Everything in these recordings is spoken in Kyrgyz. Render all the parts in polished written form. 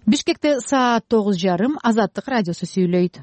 Бишкекте саат 9:30 Азаттык радиосу сүйлөйт.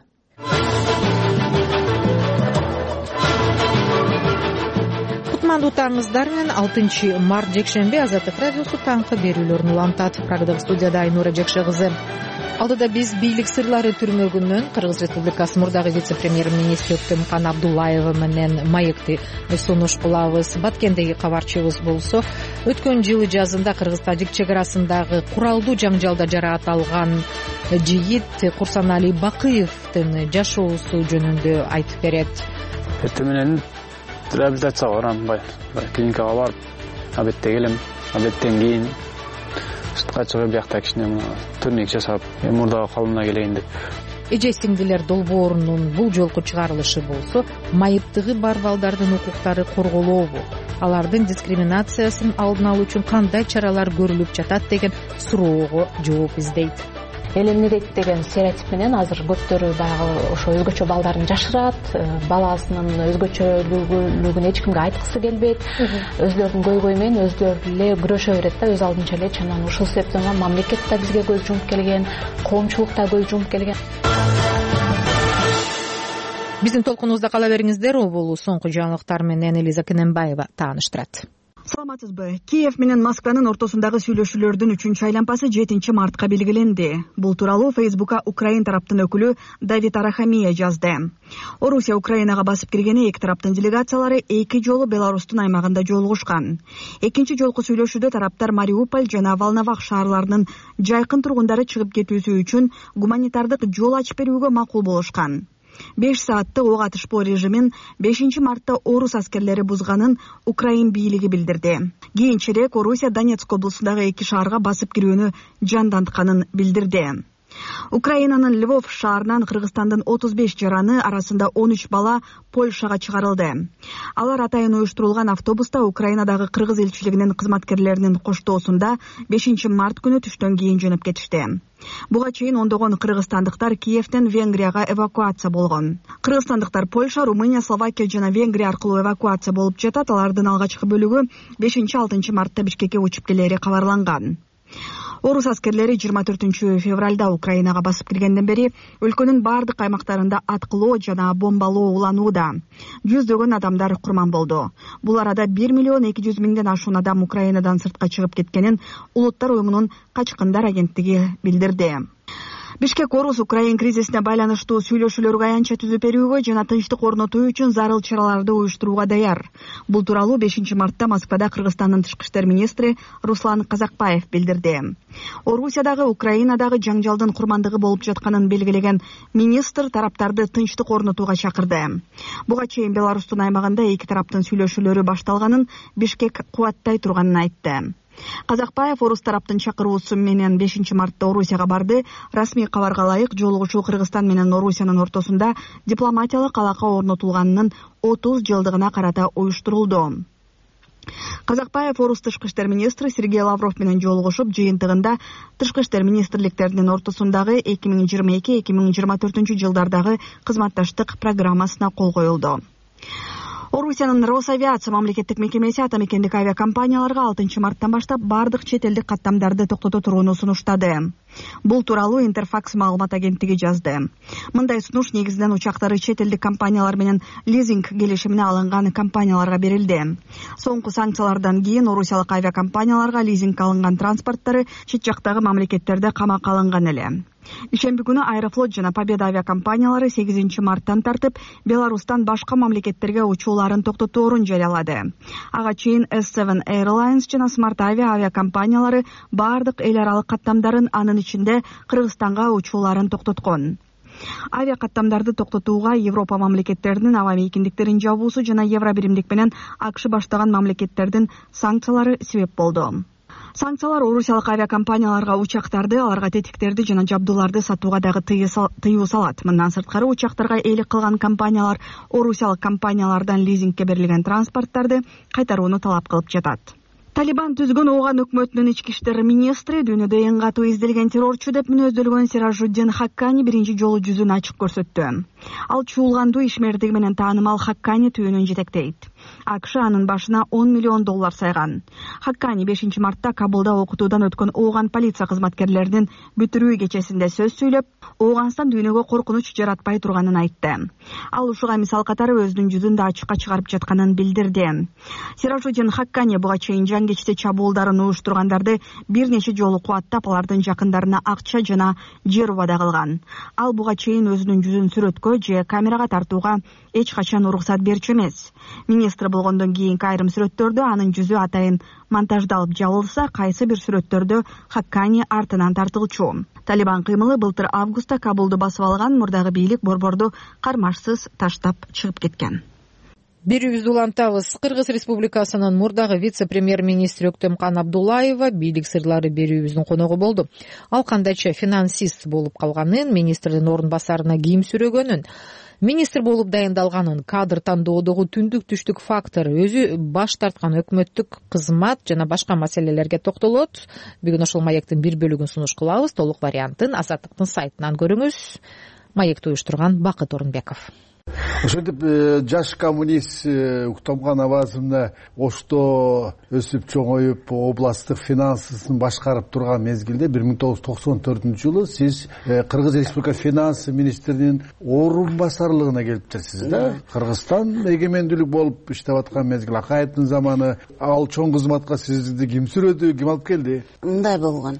Кутмандуу таңыңыздар менен 6 март жекшемби Азаттык радиосу таңкы берүүлөрүн улантат. Программада студияда Айнура Жекше кызы. Алдыда биз бийлик сырлары түрмөгүнөн Кыргыз Республикасы мурдагы вице-премьер-министри Өктөмкан Абдуллаева менен маекти сунуш кылабыз. Баткендеги кабарчыбыз болсо, өткөн жылы жазында Кыргыз-Тажик чек арасындагы куралдуу жаңжалда жараат алган жигит Курсанали Бакыевдин жашоосу жөнүндө айтып берет. Менен реабилитацияга барам, клиникага барып, абетте келем, абеттен кийин сутка чыгып биякта кичине турник жасап, мурдагы калыбына келейин деп. Эже сиңдилер долбоорунун бул жолку чыгарылышы болсо, майыптыгы бар балдардын укуктары корголообу, алардын дискриминациясын алдын алуу үчүн кандай чаралар көрүлүп жатат деген суроого жооп издейт. Элемнерейт деген стереотип менен азыр көптөрү дагы ошо өзгөчө балдарын жашырат, баласынын өзгөчөлүгүн эч кимге айткысы келбейт, өзлөрүнүн көйгөйү менен өзлөрү эле күрөшө берет да, өз алдынча эле. Чынан ушул себептен мамлекет да бизге көз жумуп келген, коомчулук да көз жумуп келген. Биздин толкунубузда кала бериңиздер. Бул соңку жаңылыктар менен Элиза Кененбаева тааныштырат. Саламатсызбы. Киев менен Москванын ортосундагы сүйлөшүүлөрдүн 3-айланпасы 7 мартка белгиленди. Бул тууралуу Фейсбукка Украин тараптын өкүлү Давид Арахамия жазды. Орусия Украинага басып киргени эки тараптын делегациялары 2 жолу Беларустун аймагында жолугушкан. Экинчи жолку сүйлөшүүдө тараптар Мариуполь жана Волновах шаарларынын жайкын тургундары чыгып кетүүсү үчүн гуманитардык жол ачып берүүгө макул болушкан. 5 сааттык ок атышпоо режимин 5 мартта орус аскерлери бузганын Украин бийлиги билдирди. Кийинчерээк Орусия Донецк облусундагы 2 шаарга басып кирүүнү жандантканын билдирди. Украинанын Львов шаарынан Кыргызстандын 35 жараны арасында 13 бала Польшага чыгарылды. Алар атайын уюштурулган автобуста Украинадагы Кыргыз элчилигинин кызматкерлеринин коштоосунда 5 март күнү түштөн кийин жөнөп кетишти. Буга чейин ондогон кыргызстандыктар Киевден Венгрияга эвакуация болгон. Кыргызстандыктар Польша, Румыния, Словакия жана Венгрия аркылуу эвакуация болуп жатат. Алардын алгачкы бөлүгү 5-6 мартта Бишкекке учуп келери кабарланган. Орус аскерлери 24 февралда Украинага басып киргенден бери өлкөнүн бардык аймактарында аткылоо жана бомбалоо уланууда. Жүздөгөн адамдар курман болду. Бул арада 1,2 миллион ашуун адам Украинадан сыртка чыгып кеткенин Улуттар уюмунун качкындар агенттиги билдирди. Бишкек Орус Украин кризисине байланыштуу сүйлөшүүлөргө аянтча түзүп берүүгө жана тынчтык орнотуу үчүн зарыл чараларды уюштурууга даяр. Бул тууралуу 5 мартта Москвада Кыргызстандын тышкы иштер министри Руслан Казакбаев билдирди. Орусиядагы Украинадагы жаңжалдын курмандыгы болуп жатканын белгилеген министр тараптарды тынчтык орнотууга чакырды. Буга чейин Беларустун аймагында эки тараптын сүйлөшүүлөрү башталганын Бишкек кубаттай турганын айтты. Казакбаев орус тараптын чакыруусу менен 5 мартта Орусияга барды. Расмий кабарга ылайык жолугушуу Кыргызстан менен Орусиянын ортосунда дипломатиялык алака орнотулганынын 30 жылдыгына карата уюштурулду. Казакбаев орус тышкы иштер министри Сергей Лавров менен жолугушуп, жыйынтыгында тышкы иштер министрликтеринин ортосундагы 2022-2024 жылдардагы кызматташтык программасына кол коюлду. Орусиянын Росавиация мамлекеттик мекемеси атамекендик авиакомпанияларга 6 марттан баштап бардык чет элдик каттамдарды токтото турууну сунуштады. Бул тууралуу Интерфакс маалымат агенттиги жазды. Мындай сунуш негизинен учактары чет элдик компаниялар менен лизинг келишимине алынган компанияларга берилди. Соңку санкциялардан кийин орусиялык авиакомпанияларга лизинг алынган транспорттары чет жактагы мамлекеттерде камакка алынган эле. Ишемби күнү Аэрофлот жана Победа авиакомпаниялары 8 марттан тартып Беларустан башка мамлекеттерге учууларын токтотоорун жарыялады. Ага чейин S7 Airlines жана Smart авиакомпаниялары бардык эл аралык каттамдарын, анын ичинде Кыргызстанга учууларын токтоткон. Авиакаттамдарды токтотууга Европа мамлекеттеринин аба мейкиндиктерин жабуусу жана Евробиримдик менен АКШ баштаган мамлекеттердин санкциялары себеп болду. Санкциялар орусиялык авиакомпанияларга учактарды, аларга тетиктерди жана жабдууларды сатууга дагы тыюу салат. Мындан сырткары учактарга ээлик кылган компаниялар орусиялык компаниялардан лизингке берилген транспорттарды кайтарууну талап кылып жатат. Талибан түзгөн ооган өкмөтүнүн ички иштер министри дүйнөдө эң катуу изделген террорчу деп мүнөздөлгөн Сиражуддин Хаккани биринчи жолу жүзүн ачык көрсөттү. Ал чуулгандуу ишмердиги менен таанымал Хаккани түйүнүн жетектейт. АКШ анын башына $10 миллион сайган. Хаккани 5 мартта Кабулда окутуудан өткөн Ооган полиция кызматкерлеринин бүтүрүү кечесинде сөз сүйлөп, Ооганстан дүйнөгө коркунуч жаратпай турганын айтты. Ал ушуга мисал катары өзүнүн жүзүн да ачыкка чыгарып жатканын билдирди. Сиражудин Хаккани буга чейин жангечте чабуулдарын уюштургандарды бир нече жолу кубаттап, алардын жакындарына акча жана жер убада кылган. Ал буга чейин өзүнүн жүзүн сүрөткө же камерага тартууга эч качан уруксат берчү эмес. Министр болгондон кийинки айрым сүрөттөрдө анын жүзү атайын монтаждалып жабылса, кайсы бир сүрөттөрдө Хаккани артынан тартылчу. Талибан кыймылы былтыр августта Кабулду басып алган, мурдагы бийлик борборду кармашсыз таштап чыгып кеткен. Берүүбүздү улантабыз. Кыргыз Республикасынын мурдагы вице-премьер-министри Өктөмкан Абдуллаева бийлик сырлары берүүбүздүн коногу болду. Ал кандайча финансист болуп калганын, министрдин орун басарына кийим сүрөгөнүн, министр болуп дайындалганын, кадр тандоодогу түндүк түштүк фактор, өзү баш тарткан өкмөттүк кызмат жана башка маселелерге токтолот. Бүгүн ошол маектин бир бөлүгүн сунуш кылабыз. Толук вариантын Азаттыктын сайтынан көрүңүз. Маекти уюштурган Бакыт Орунбеков. Ошентип жаш коммунист Өктөмкан абазымда Ошто өсүп чоңоюп областтык финансын башкарып турган мезгилде 1994-жылы сиз Кыргыз Республика финанс министринин орун басарлыгына келиптирсиз да. Кыргызстан эгемендүүлүк болуп иштеп аткан мезгил, Акаевдин заманы. Ал чоң кызматка сизди ким сүрөдү, ким алып келди? Мындай болгон.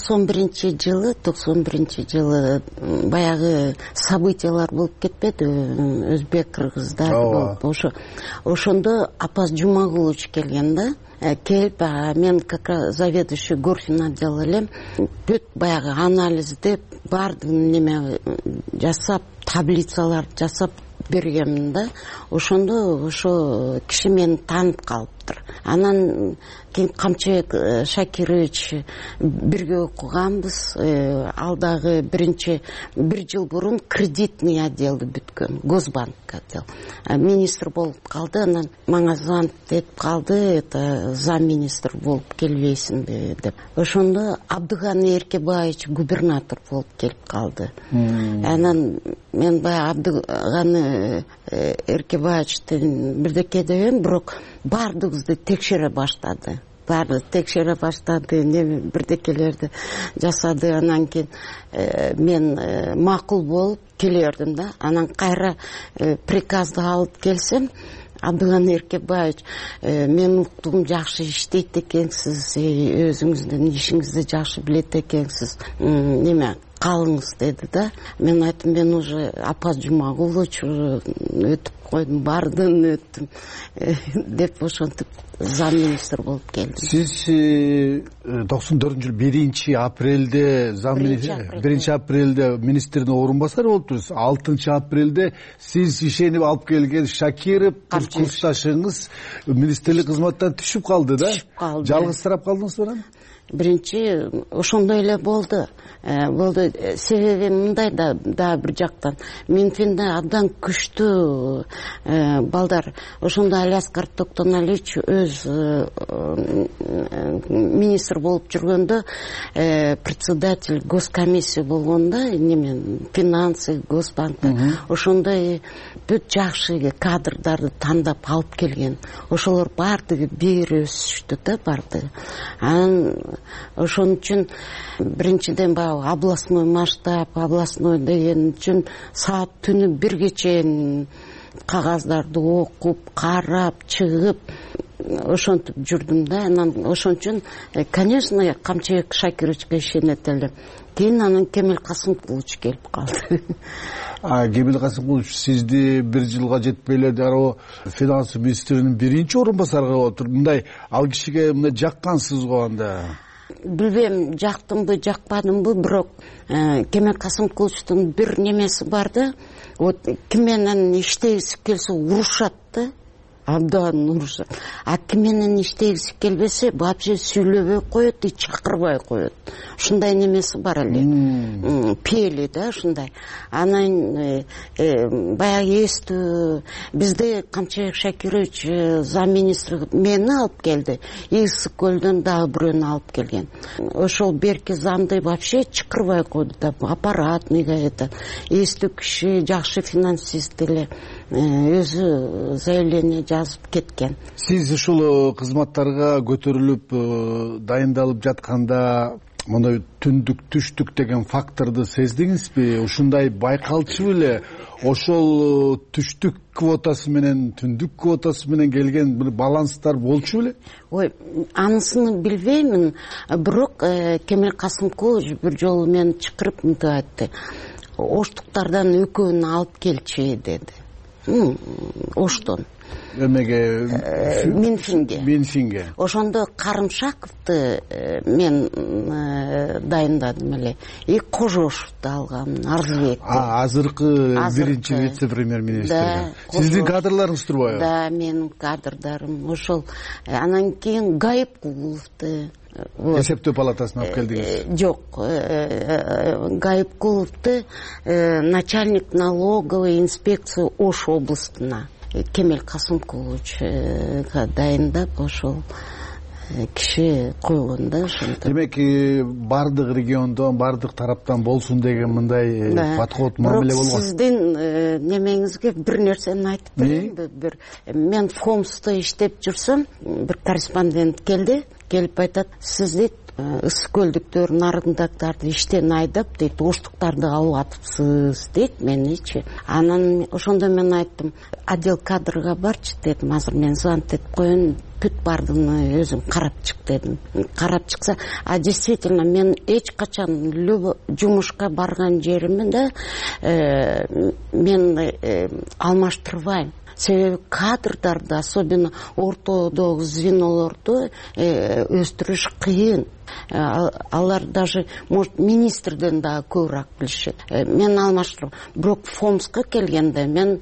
91-жылы баягы событиялар болуп кетпеди, өзбек кыргыздар болуп. Ошондо Апаз Жумагулович келген да. Келип, мен как раз заведующий горфин отдел элем. Бүт баягы анализдеп, бардыгын неме жасап, таблицалар жасап бергенмин да. Ошондо ошо киши мени таанып калыптыр. Анан кийин Камчыбек Шакирович бирге окуганбыз. Ал дагы бир жыл бурун кредитный отделди бүткөн, Госбанк отдел. Министр болуп калды, анан мага звонок этип калды, это замминистр болуп келбейсиңби деп. Ошондо Абдыганы Эркебаевич губернатор болуп келип калды. Анан мен баягы Абдыганы Эркебаевичтен бирдеке дебем, бирок бардыгыбызды текшере баштады. Бирдекелерди жасады. Анан кийин мен макул болуп келердим да. Анан кайра приказды алып келсем, Абдыган Эркебаевич, мен уктум, жакшы иштейт экенсиз, өзүңүздүн ишиңизди жакшы билет экенсиз, неме калыңыз деди да. Мен айттым, мен уже Апаз Жумагулович өтүп койдум, бардым, өттүм деп ошентип замминистр болуп келдим. Сиз 94-жылы 1-апрелде замминистр, 1-апрелде министрдин орун басары болуптур. 6-апрелде сиз ишенип алып келген Шакиров курсташыңыз министрлик кызматтан түшүп калды да? Жалгызсырап калдыңызбы анан? Биринчи ошондой эле болду. Себеби мындай да бир жактан Минфинде абдан күчтүү балдар. Ошондо Алиаскар Токтоналич өз министр болуп жүргөндө, председатель госкомиссия болгондо, финансы, Госбанкта, ошондой бүт жакшы кадрдарды тандап алып келген. Ошолор бардыгы бир өсүштү да, бардыгы. Анан ошон үчүн биринчиден областной масштаб, областной деген үчүн саат түнү бирге чейин кагаздарды окуп, карап, чыгып, ошентип жүрдүм да. Анан ошон үчүн, конечно, Камчыбек Шакировичке ишенет элем. Кийин анан Кемел Касымкулович келип калды. Кемел Касымкулович сизди бир жылга жетпей эле дароо финанс министринин биринчи орун басары отур. Мындай ал кишиге мындай жаккансыз го анда? Билбейм, жактымбы, жакпадымбы, бирок Кемел Касымкуловичтун бир немеси бар да. Вот ким менен иштегиси келсе урушат да. Абдан урушат. А ким менен иштегиси келбесе, вообще сүйлөбөй коет, чакырбай коет. Ушундай немеси бар эле. Пели да, ушундай. Анан баягы эстүү бизде Камчыбек Шакирович замминистр мени алып келди. Ысык көлдөн дагы бирөөнү алып келген. Ошол берки замды вообще чакырбай койду да, аппаратныйга это. Эстүү киши, жакшы финансист эле. өзү заявление жазып кеткен. Сиз ушул кызматтарга көтөрүлүп дайындалып жатканда мындай түндүк түштүк деген факторду сездиңизби? Ушундай байкалчу беле? Ошол түштүк квотасы менен түндүк квотасы менен келген бир баланстар болчу беле? Ой, анысын билбеймин, бирок Кемел Касымкулович бир жолу мени чакырып мынтип айтты: оштуктардан экөөнү алып келчи деди. Оштон эмеге? Минфинге. Ошондо Карымшаковду мен дайындадым эле. И Кожошовду алгам, Арзыбекти. Азыркы биринчи вице-премьер-министр. Сиздин кадрларыңыз турбайбы? Да, менин кадрдарым ошол. Анан кийин Гайыпкуловду эсептөө палатасына алып келдиңиз? Жок, Гайыпкуловду начальник налоговой инспекции Ош областына Кемел Касымкуловичка дайындап ошол киши койгон да ошентип. Демек, бардык региондон, бардык тараптан болсун деген мындай подход мамиле болгон. Сиздин немеңизге бир нерсени айтып берейинби? Мен Фомсто иштеп жүрсөм, бир корреспондент келип айтат: сиз дейт ысык көлдүктөр, нарындактарды иштен айдап дейт, оштуктарды алып атыпсыз дейт меничи. Анан ошондо мен айттым: отдел кадрга барчы дедим, азыр мен звонить этип коеюн, бүт бардыгын өзүм карап чык дедим. Карап чыкса, действительно мен эч качан жумушка барган жеримде мен алмаштырбайм. Себеби кадрдарды, особенно ортодогу звенолорду өстүрүш кыйын. Алар даже, может, министрден да көбүрөөк билишет. Мен алмаштырып, бирок Фомска келгенде мен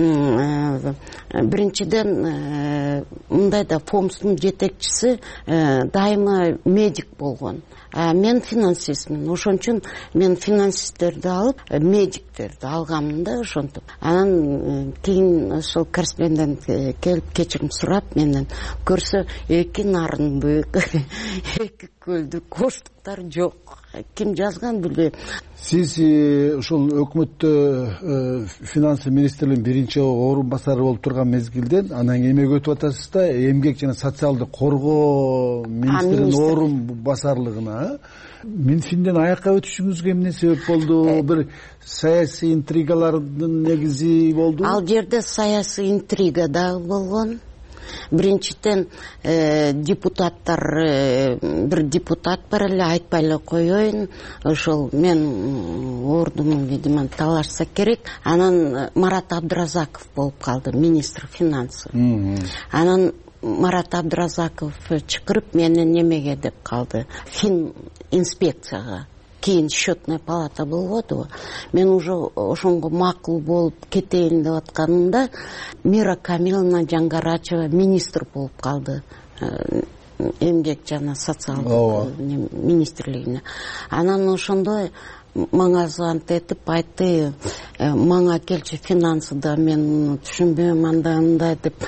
биринчиден мындай да, Фомстун жетекчиси дайыма медик болгон. Мен финансистмин. Ошон үчүн мен финансисттерди алып, медиктерди алганмын да ошентип. Анан кийин ошол корреспондент келип кечирим сурап менен көрсө, эки нарындык, эки көлдүк, оштуктар жок. Ким жазган билбейм. Сиз ушул өкмөттө финанс министрлигинин биринчи орун басары болуп турган мезгилден анан эмгек өтүп атасыз да, эмгек жана социалдык коргоо министринин орун басарлыгына. Минфинден аякка өтүшүңүзгө эмне себеп болду? Бир саясий интригалардын негизи болду? Ал жерде саясий интрига дагы болгон. Биринчиден депутаттар, бир депутат бар эле, айтпай эле коеюн, ошол мен ордуму, видимо, талашса керек. Анан Марат Абдыразаков болуп калды, министр финансов. Анан Марат Абдыразаков чакырып мени немеге деп калды, фин инспекцияга. Кийин счетная палата болбодубу. Мен уже ошонго макул болуп кетейин деп атканымда Мира Камиловна Жаңгарачева министр болуп калды. Эмгек жана социалдык министрлигине. Анан ошондо мага звонить этип айтты: мага келчи финансыда, мен түшүнбөйм андай деп.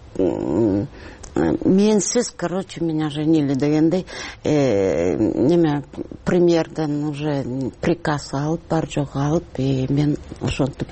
Менсиз, короче, меня женили дегендей, неме премьерден уже приказ алып, бар жок алып, и мен ошентип.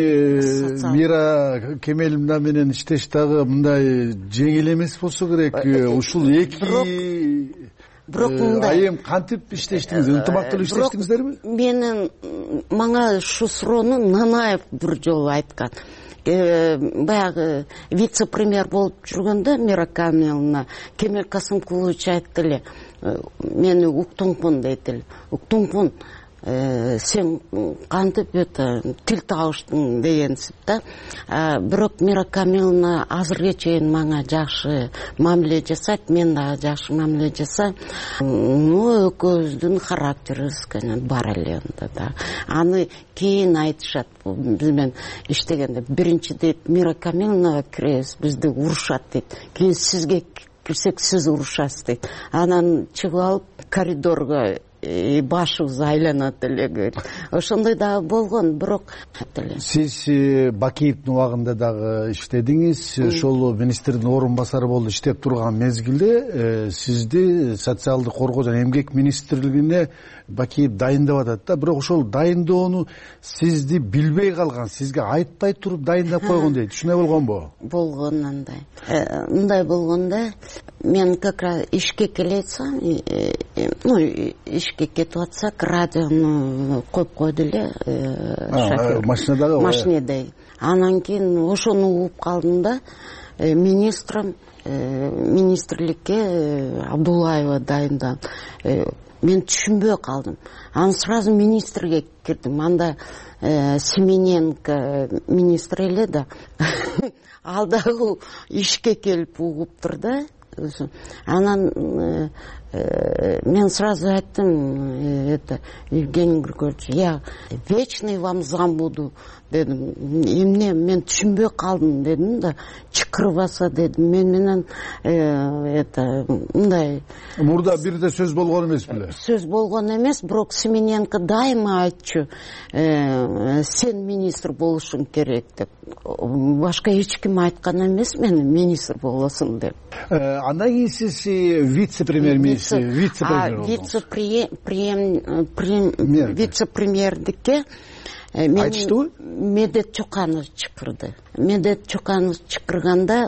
Мира Кемеловна менен иштеш дагы мындай жеңил эмес болсо керек. Ушул эки айым кантип иштештиңиз? Ынтымактуу иштештиңиздерби? Менин мага ушу суроону Нанаев бир жолу айткан. Баягы вице-премьер болуп жүргөндө Мира Камиловна Кемел Касымкулович айтты эле: мени уктуңмун дейт эле. Уктуңмун, сен кантип тил табыштың дегенсип да. Бирок Мира Камиловна азыркыга чейин мага жакшы мамиле жасайт, мен дагы жакшы мамиле жасайм. Экөөбүздүн характерибиз бар эле анда да. Аны кийин айтышат, биз менен иштегенде. Биринчи дейт, Мира Камиловнага киребиз, бизди урушат дейт. Кийин сизге кирсек, сиз урушасыз дейт. Анан чыгып алып коридорго башыбыз айланат эле. Ошондой дагы болгон, бирок сиз Бакиевдин убагында дагы иштедиңиз. Ошол министрдин орун басары болуп иштеп турган мезгилде сизди социалдык коргоо жана эмгек министрлигине Бакиев дайындап атат да. Бирок ошол дайындоону сизди билбей калган, сизге айтпай туруп дайындап койгон дейт. Ушундай болгонбу? Болгон андай. Мындай болгондо мен как раз ишке келетсам, ишке кетип атсак, радиону коюп койду эле машинадагы. Машинеде. Анан кийин ошону угуп калдым да, министрликке Абдуллаева дайындан. Мен түшүнбөй калдым. Анан сразу министрге кирдим. Анда Семененко министр эле да. Ал дагы ишке келип угуптур да. Анан мен сразу айттым, Евгений Григорьевич, я вечный вам зам буду дедим. Эмне мен түшүнбөй калдым дедим да, чыкырбаса дедим. Мен менен мындай мурда бирде сөз болгон эмес беле? Сөз болгон эмес, бирок Семененко дайыма айтчу, сен министр болушуң керек деп. Башка эч ким айткан эмес мени министр болосуң деп. Андан кийин сиз вице-премьер-министр, вице-премьердикке айтыштыбы? Медет Чоканов чыкырды. Медет Чоканов чыкырганда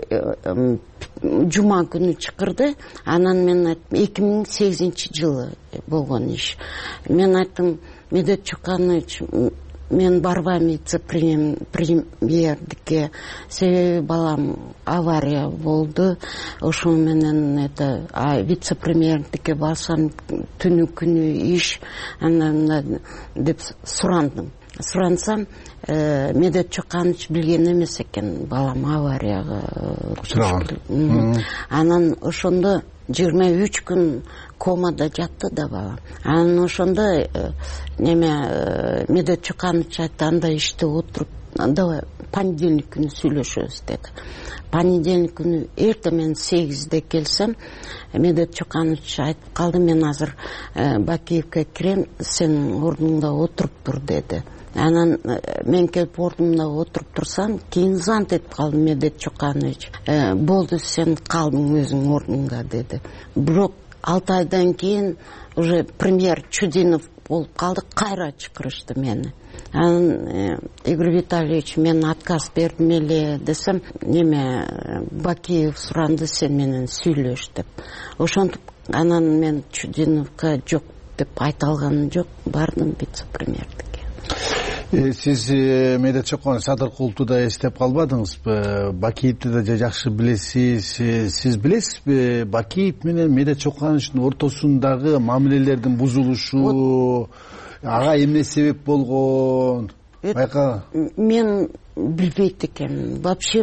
жума күнү чыкырды. Анан мен айттым, 2008-жылы болгон иш. Мен айттым, Медет Чоканович, мен барбайм вице-премьердикке, себеби балам авария болду. Ошол менен вице-премьердикке барсам түнү күнү иш, анан деп сурандым. Сурансам, Медет Чоканович билген эмес экен балам аварияга учурган. Анан ошондо 23 күн комада жатты да балам. Анан ошондо Медет Чоканович айтты, анда иште отуруп, давай понедельник күнү сүйлөшөбүз деди. Понедельник күнү эрте мен 8-де келсем, Медет Чоканович айтып калды, мен азыр Бакиевке кирем, сен ордуңда отуруп тур деди. Анан мен келип ордумда отуруп турсам, кийин зант этип калдым. Медет Чоканович, болду, сен калдың өзүң ордуңда деди. Бирок 6 айдан кийин уже премьер Чудинов болуп калды, кайра чакырышты мени. Анан Игорь Витальевич, мен отказ бердим эле десем, Бакиев суранды, сен менен сүйлөш деп. Ошентип анан мен Чудиновго жок деп айта алганым жок, бардым вице-премьердикке. Сиз Медет Чоканов Садыркулту да эстеп калбадыңызбы? Бакиевди да жакшы билесиз. Сиз билесизби Бакиев менен Медет Чокановичтин ортосундагы мамилелердин бузулушу, ага эмне себеп болгон? Байка. Мен билбейт экенмин. Вообще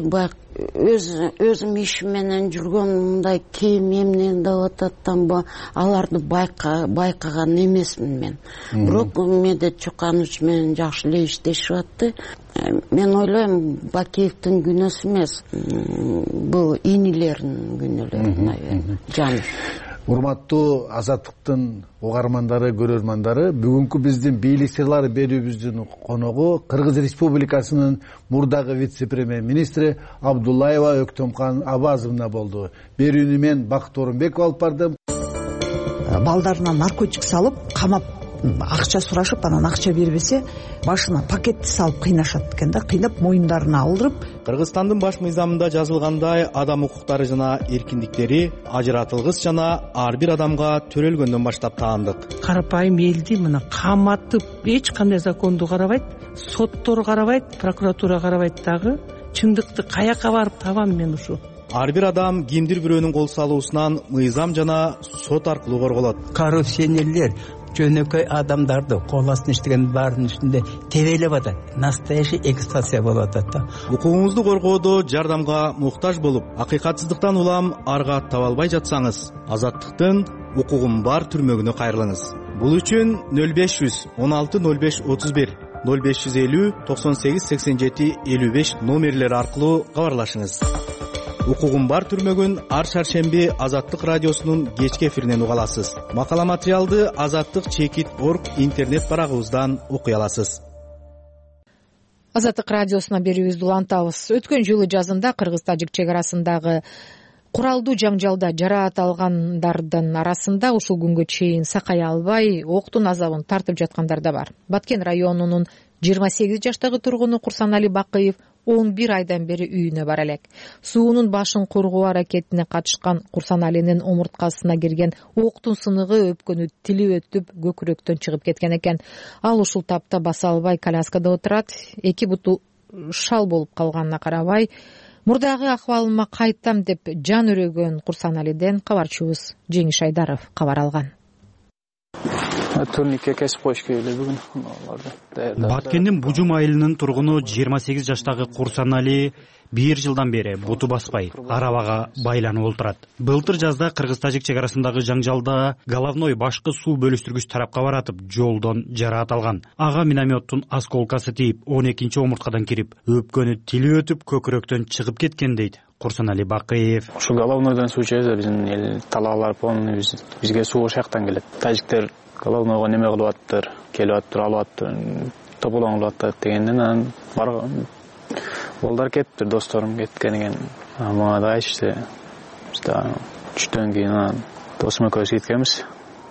өзүм ишим менен жүргөн мындай кийим эмне деп ататтан аларды байкаган эмесмин мен. Бирок Медет Чоканович менен жакшы эле иштешип атты. Мен ойлойм, Бакиевдин күнөөсү эмес, бул инилердин күнөөлөрү, наверное. Жан. Урматтуу Азаттыктын угармандары, көрөрмандары, бүгүнкү биздин бийлик сырлары берүүбүздүн коногу Кыргыз Республикасынын мурдагы вице-премьер-министри Абдуллаева Өктөмкан Абазовна болду. Берүүнү мен Бакыт Орунбеков алып бардым. Балдарына наркотик салып, камап, акча сурашып, анан акча бербесе, башына пакетти салып кыйнашат экен да, кыйнап моюндарына алдырып. Кыргызстандын баш мыйзамында жазылгандай, адам укуктары жана эркиндиктери ажыратылгыс жана ар бир адамга төрөлгөндөн баштап таандык. Карапайым элди мына каматып, эч кандай законду карабайт, соттор карабайт, прокуратура карабайт дагы. Чындыкты каяка барып табам мен ушу? Ар бир адам кимдир бирөөнүн кол салуусунан мыйзам жана сот аркылуу корголот. Коррупционерлер жөнөкөй адамдарды кол астына иштеген баардын үстүндө тебелеп атат. Настоящий эксплуатация болуп атат да. Укугуңузду коргоодо жардамга муктаж болуп, акыйкатсыздыктан улам арга таба албай жатсаңыз, Азаттыктын укугум бар түрмөгүнө кайрылыңыз. Бул үчүн 0500 16 05 31 0550 98 87 55 номерлери аркылуу кабарлашыңыз. Укугум бар түрмөгүн ар шаршемби Азаттык радиосунун кечки эфиринен уга аласыз. Макала материалды azattik.org интернет барагыбыздан окуй аласыз. Азаттык радиосуна берүүбүздү улантабыз. Өткөн жылы жазында кыргыз-тажик чек арасындагы куралдуу жаңжалда жараат алгандардын арасында ушул күнгө чейин сакая албай октун азабын тартып жаткандар да бар. Баткен районунун 28 жаштагы тургуну Курсанали Бакыев 11 айдан бери үйүнө бара элек. Суунун башын коргоо аракетине катышкан Курсаналинин омурткасына кирген октун сыныгы өпкөнү тили өтүп көкүрөктөн чыгып кеткен экен. Ал ушул тапта баса албай коляскада отурат. Эки буту шал болуп калганына карабай, мурдагы акыбалыма кайтам деп жан өрөгөн Курсаналиден кабарчыбыз Жеңиш Айдаров кабар алган. Турникке кесип коюш керек эле бүгүн. Баткендин Бужум айылынын тургуну 28 жаштагы Курсанали 1 жылдан бери буту баспай арабага байланып отурат. Былтыр жазда кыргыз-тажик чек арасындагы жаңжалда головной башкы суу бөлүштүргүч тарапка баратып жолдон жараат алган. Ага минометтун осколкасы тийип 12-чи омурткадан кирип, өпкөнү тили өтүп көкүрөктөн чыгып кеткен дейт Курсанали Бакыев. Ушу головнойдон суу чыгат, биздин эл талаалар полный бизге суу ошол жактан келет. Тажиктер головнойго неме кылып аттыр, келип аттыр, алып аттыр, тополоң кылып аттыр дегенден анан барган. Балдар кетиптир, досторум кеткен экен. Мага да иште түштөн кийин досум экөөбүз кеткенбиз.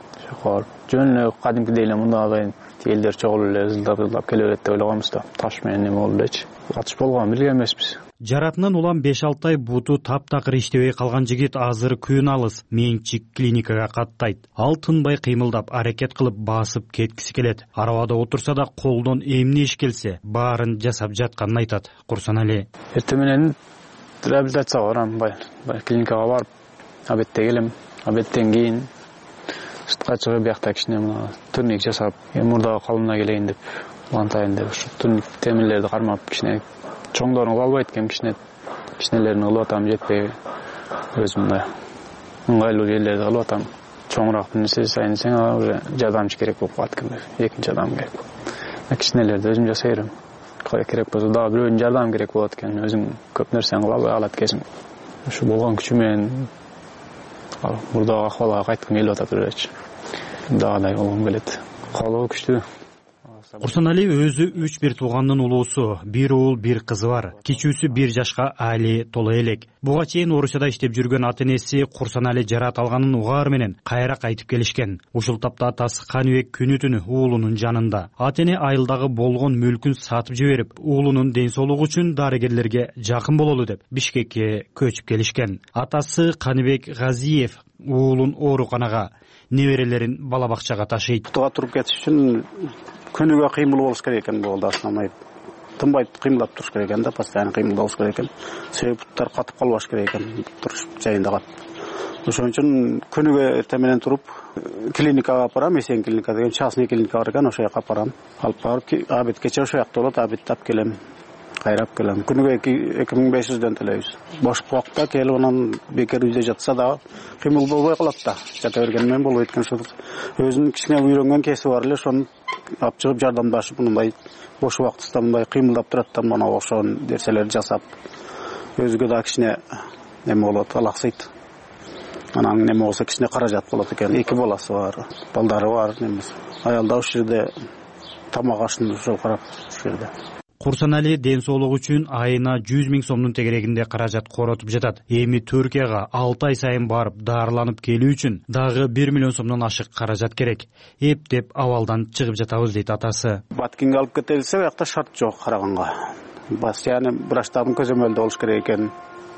Жөн эле кадимкидей эле мындай элдер чогулуп эле ызылдап келе берет деп ойлогонбуз да. Таш менен неме болду элечи. Атыш болгонун билген эмеспиз. Жаратынан улам 5-6 ай буту таптакыр иштебей калган жигит азыр күн алыс Менчик клиникага каттайт. Ал тынбай кыймылдап, аракет кылып басып кеткиси келет. Арабада отурса да колдон эмне иш келсе, баарын жасап жатканын айтат Курсанали. Эртең менен реабилитацияга барам, клиникага барып, обедте келем. Обедтен кийин сыртка чыгып, биякта кичине мына турник жасап, мурдагы калыбына келейин деп, улантайын деп, ушу турник темирлерди кармап кичине чоңдорун кыла албайт экен, кичинелерин кылып атам, жетпей өзүмдө ыңгайлуу жерлерди кылып атам. Чоңураак нерсе сайынсаң уже жардамчы керек болуп калат экен, экинчи адам керек. Кичинелерди өзүм жасай берем. Керек болсо дагы бирөөнүн жардамы керек болот экен, өзүм көп нерсени кыла албай калат кезим. Ушу болгон күчү менен мурдагы акыбалга кайткым келип атат элечи. Дагы болгом келет. Калоо күчтүү. Курсанали өзү 3 туугандын улуусу, 1 уул, 1 кызы бар. Кичүүсү 1 жашка али толо элек. Буга чейин Орусияда иштеп жүргөн ата-энеси Курсанали жараат алганын угаар менен кайра кайтып келишкен. Ушул тапта атасы Каныбек күнү-түнү уулунун жанында. Ата-эне айылдагы болгон мүлкүн сатып жиберип, уулунун ден соолугу үчүн дарыгерлерге жакын бололу деп Бишкекке көчүп келишкен. Атасы Каныбек Газиев уулун ооруканага, неберелерин бала бакчага ташыйт. Туга туруп кетиш үчүн күнүгө кыймыл болуш керек экен, болду основной. Тынбай кыймылдап туруш керек экен да, постоянно кыймылдабыш керек экен. Себептер катып калбаш керек экен, туруш жайында кат. Ошон үчүн күнүгө эртең менен туруп клиникага апарам, Эсен клиника деген частный клиника бар экен, ошол жака апарам. Алып барып обед кече ошол жакта болот, обедти алып келем. Кайрап келем. Күнүгө 2500дөн төлөйбүз. Бош убакта келип анан бекер үйдө жатса да кыймыл болбой калат да. Жата берген менен болбойт экен, ошол өзүнүн кичине үйрөнгөн кеси бар эле, ошону алып чыгып жардамдашып, мындай бош убактыда мындай кыймылдап турат да, мына ошол нерселерди жасап, өзүгө да кичине неме болот, алаксыйт. Анан неме болсо кичине каражат болот экен. 2 баласы бар, балдары бар, немесе. Аялда ушул жерде тамак ашын ошол карап ушул жерде. Курсанали ден соолугу үчүн айына 100 000 сомдун тегерегинде каражат коротуп жатат. Эми Түркияга 6 ай сайын барып дарыланып келүү үчүн дагы 1 миллион сомдон ашык каражат керек. Эптеп абалдан чыгып жатабыз дейт атасы. Баткенге алып кетелсе, бuyakta шарт жок караганга. Яны врачтардын көзөмөлүндө болуш керек экен.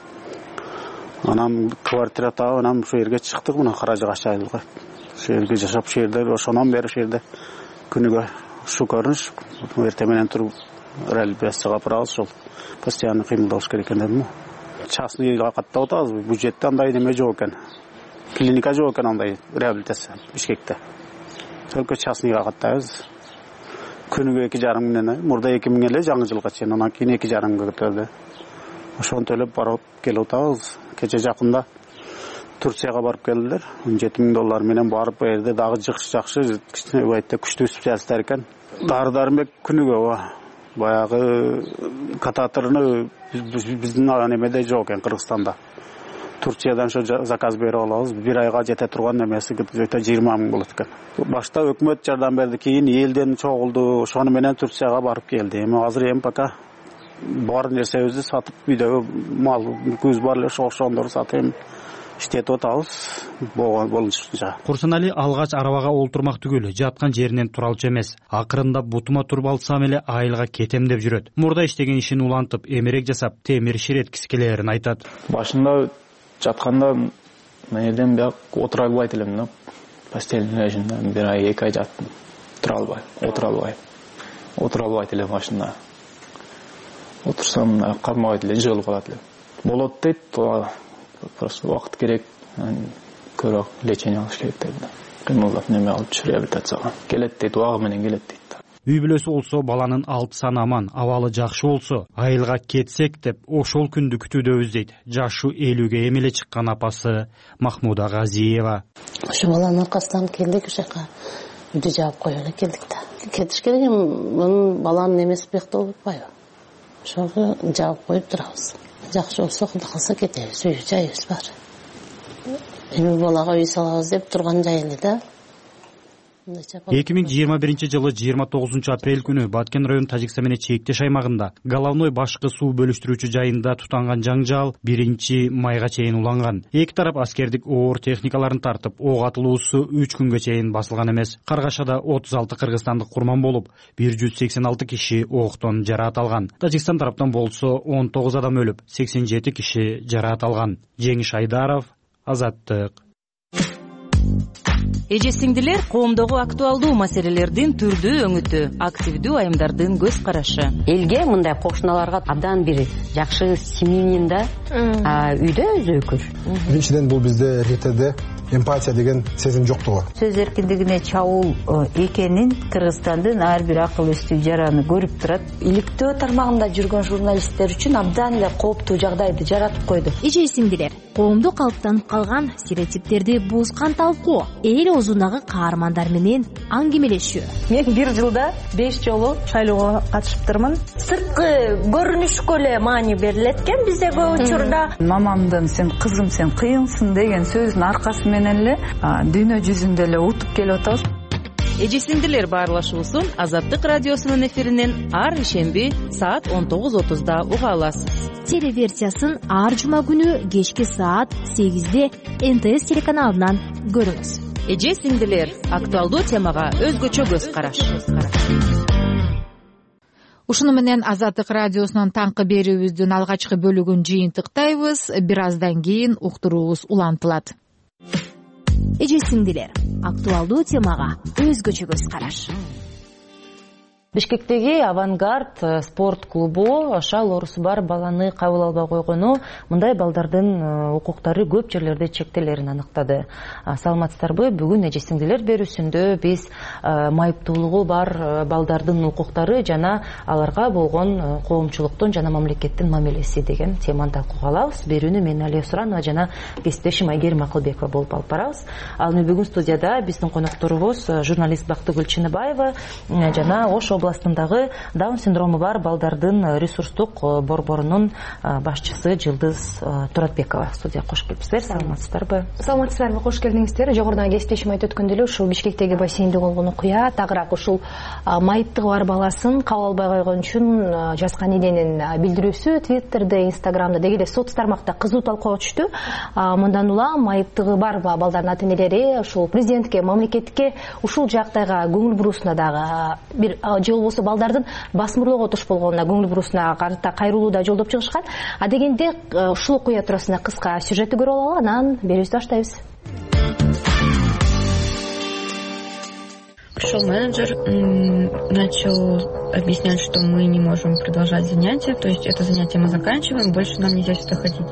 Анан квартира таап, анан ушул жерге чыктык, мына Каражыгаш айылга. Ушул жерге жашап, ушул жерде ошонон бери ушул жерде күнүгө ушу көрүнүш, эртең менен туруп реабилитацияга апарабыз, ошол постоянно кыймылдабыш керек экен дедим. Частныйга каттап атабыз, бюджетте андай неме жок экен. Клиника жок экен андай реабилитация Бишкекте. Только частныйга каттайбыз. Күнүгө 2,5 миңден, мурда 2 миң эле жаңы жылга чейин, анан кийин 2,5 миңге көтөрдү. Ошону төлөп барып келип атабыз. Кече жакында Турцияга барып келдилер. $17,000 менен барып, бу жерде дагы жакшы, күчтүү специалисттер экен. Дары-дармек күнүгө баягы кататоруну биздин немеде жок экен, Кыргызстанда. Турциядан ошо заказ берип алабыз. Бир айга жете турган немеси где-то 20 000 болот экен. Башта өкмөт жардам берди, кийин элден чогулду, ошону менен Турцияга барып келди. Эми азыр пока бар нерсебизди сатып, үйдөгү мал көз бар эле ошондорду сатып иштетип атабыз. Болушунча. Курсанали алгач арабага олтурмак түгүл, жаткан жеринен тура алчу эмес. Акырында бутума туруп алсам эле айылга кетем деп жүрөт. Мурда иштеген ишин улантып, эмерек жасап, темир ширеткиси келерин айтат. Башында жатканда мен элден бияк отура албайт элем да. Постельный режимде 1 ай 2 ай жаттым. Отура албайт элем башында. Отурсам кармабайт эле, жыгылып калат элем. Болот дейт, просто убакыт керек, көрөк лечение алыш керек дейт. Кыймылдап неме алып реабилитацияга келет дейт, убагы менен келет дейт. Үй бүлөсү болсо, баланын алып саны аман, абалы жакшы болсо, айылга кетсек деп ошол күндү күтүүдөбүз дейт. Жашы 50ге эмеле чыккан апасы Махмуда Газиева. Ошо баланын аркасынан келдик, ошо жака үйдү жаап коюп эле келдик да. Кетиш керек, мунун баланын немеси бекте болуп атпайбы? Ошого жаап коюп турабыз. Жакшы болсо, Кудай калса кетебиз, үй жайыбыз бар. Эми балага үй салабыз деп турган жай эле да. 2021 жылы 29 апрель күнү Баткен район Тажикстан менен чектеш аймагында головной башкы суу бөлүштүрүүчү жайында тутанган жаңжал 1-майга чейин уланган. Эки тарап аскердик оор техникаларын тартып, ок атылуусу 3 күнгө чейин басылган эмес. Каргашада 36 кыргызстандык курман болуп, 186 киши октон жараат алган. Тажикстан тараптан болсо 19 адам өлүп, 87 киши жараат алган. Жеңиш Айдаров, Азаттык. Эже сиңдилер, коомдогу актуалдуу маселелердин түрдүү өңүтү, активдүү айымдардын көз карашы. Элге мындай кошуналарга абдан бир жакшы семьянин да үйдө өзү өкүл. Биринчиден бул бизде РТД эмпатия деген сезим жоктугу. Сөз эркиндигине чабуул экенин Кыргызстандын ар бир акыл эстүү жараны көрүп турат. Иликтөө тармагында жүргөн журналисттер үчүн абдан эле кооптуу жагдайды жаратып койду. Эже сиңдилер, коомдо калыптанып калган стереотиптерди бузган талкуу, эл оозундагы каармандар менен аңгемелешүү. Мен 1 жылда 5 жолу шайлоого катышыптырмын. Сырткы көрүнүшкө эле маани берилет экен бизде көп учурда. Мамамдын "Сен кызым, сен кыйынсың" деген сөзүнүн аркасы менен эле дүйнө жүзүндө эле утуп келип атабыз. Эже сиңдилер баарлашуусун Азаттык радиосунун эфиринен ар ишемби саат 19:30 уга аласыз. Телеверсиясын ар жума күнү кечки саат 8:00 НТС телеканалынан көрүңүз. Эже сиңдилер, актуалдуу темага өзгөчө көз караш. Ушуну менен Азаттык радиосунун таңкы берүүбүздүн алгачкы бөлүгүн жыйынтыктайбыз. Бир аздан кийин уктуруубуз улантылат. Эже сиңдилер, актуалдуу темага өзгөчө көз караш. Бишкектеги Авангард спорт клубу шал оорусу бар баланы кабыл албай койгону мындай балдардын укуктары көп жерлерде чектелерин аныктады. Саламатсыздарбы? Бүгүн эже сиңдилер берүүсүндө биз майыптуулугу бар балдардын укуктары жана аларга болгон коомчулуктун жана мамлекеттин мамилеси деген теманы талкууга алабыз. Берүүнү мен Алия Суранова жана кесиптешим Айгерим Акылбекова болуп алып барабыз. Ал эми бүгүн студияда биздин конокторубуз журналист Бактыгүл Чыныбаева жана Ош областындагы Даун синдрому бар балдардын ресурстук борборунун башчысы Жылдыз Туратбекова студияга кош келипсиздер. Саламатсыздарбы? Саламатсыздарбы, кош келдиңиздер. Жогоруда кесиптешим айтып өткөндөй эле ушул Бишкектеги бассейнде болгон окуя тагыраак ушул майыптыгы бар баласын кабыл албай койгон үчүн жазган иденин билдирүүсү Твиттерде, Инстаграмда деги эле соц тармакта кызуу талкууга түштү. Мындан улам майыптыгы бар балдардын ата энелери ушул президентке, мамлекетке ушул жагдайга көңүл буруусуна дагы бир же болбосо балдардын басмырлоого туш болгонуна көңүл буруусуна карата кайрылуу да жолдоп чыгышкан. Дегенде ушул окуя туурасында кыска сюжетти көрүп алалы, анан берүүбүздү баштайбыз. Пришел менеджер, начал объяснять, что мы не можем продолжать занятия, то есть это занятие мы заканчиваем, больше нам нельзя сюда ходить.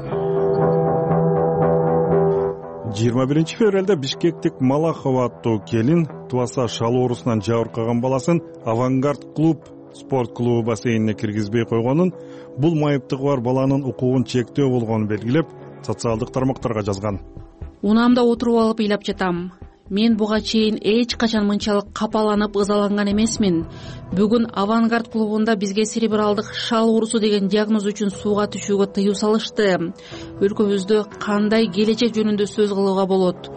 21 февралда Бишкектик Малахова аттуу келин Туаса шал оорусунан жабыркаган баласын Авангард клуб спорт клубу бассейнине киргизбей койгонун, бул майыптыгы бар баланын укугун чектөө болгонун белгилеп, социалдык тармактарга жазган. Унамда отуруп алып ыйлап жатам. мен буга чейин эч качан мынчалык капаланып ызаланган эмесмин. Бүгүн Авангард клубунда бизге церебралдык шал оорусу деген диагноз үчүн сууга түшүүгө тыюу салышты. Өлкөбүздө кандай келечек жөнүндө сөз кылууга болот?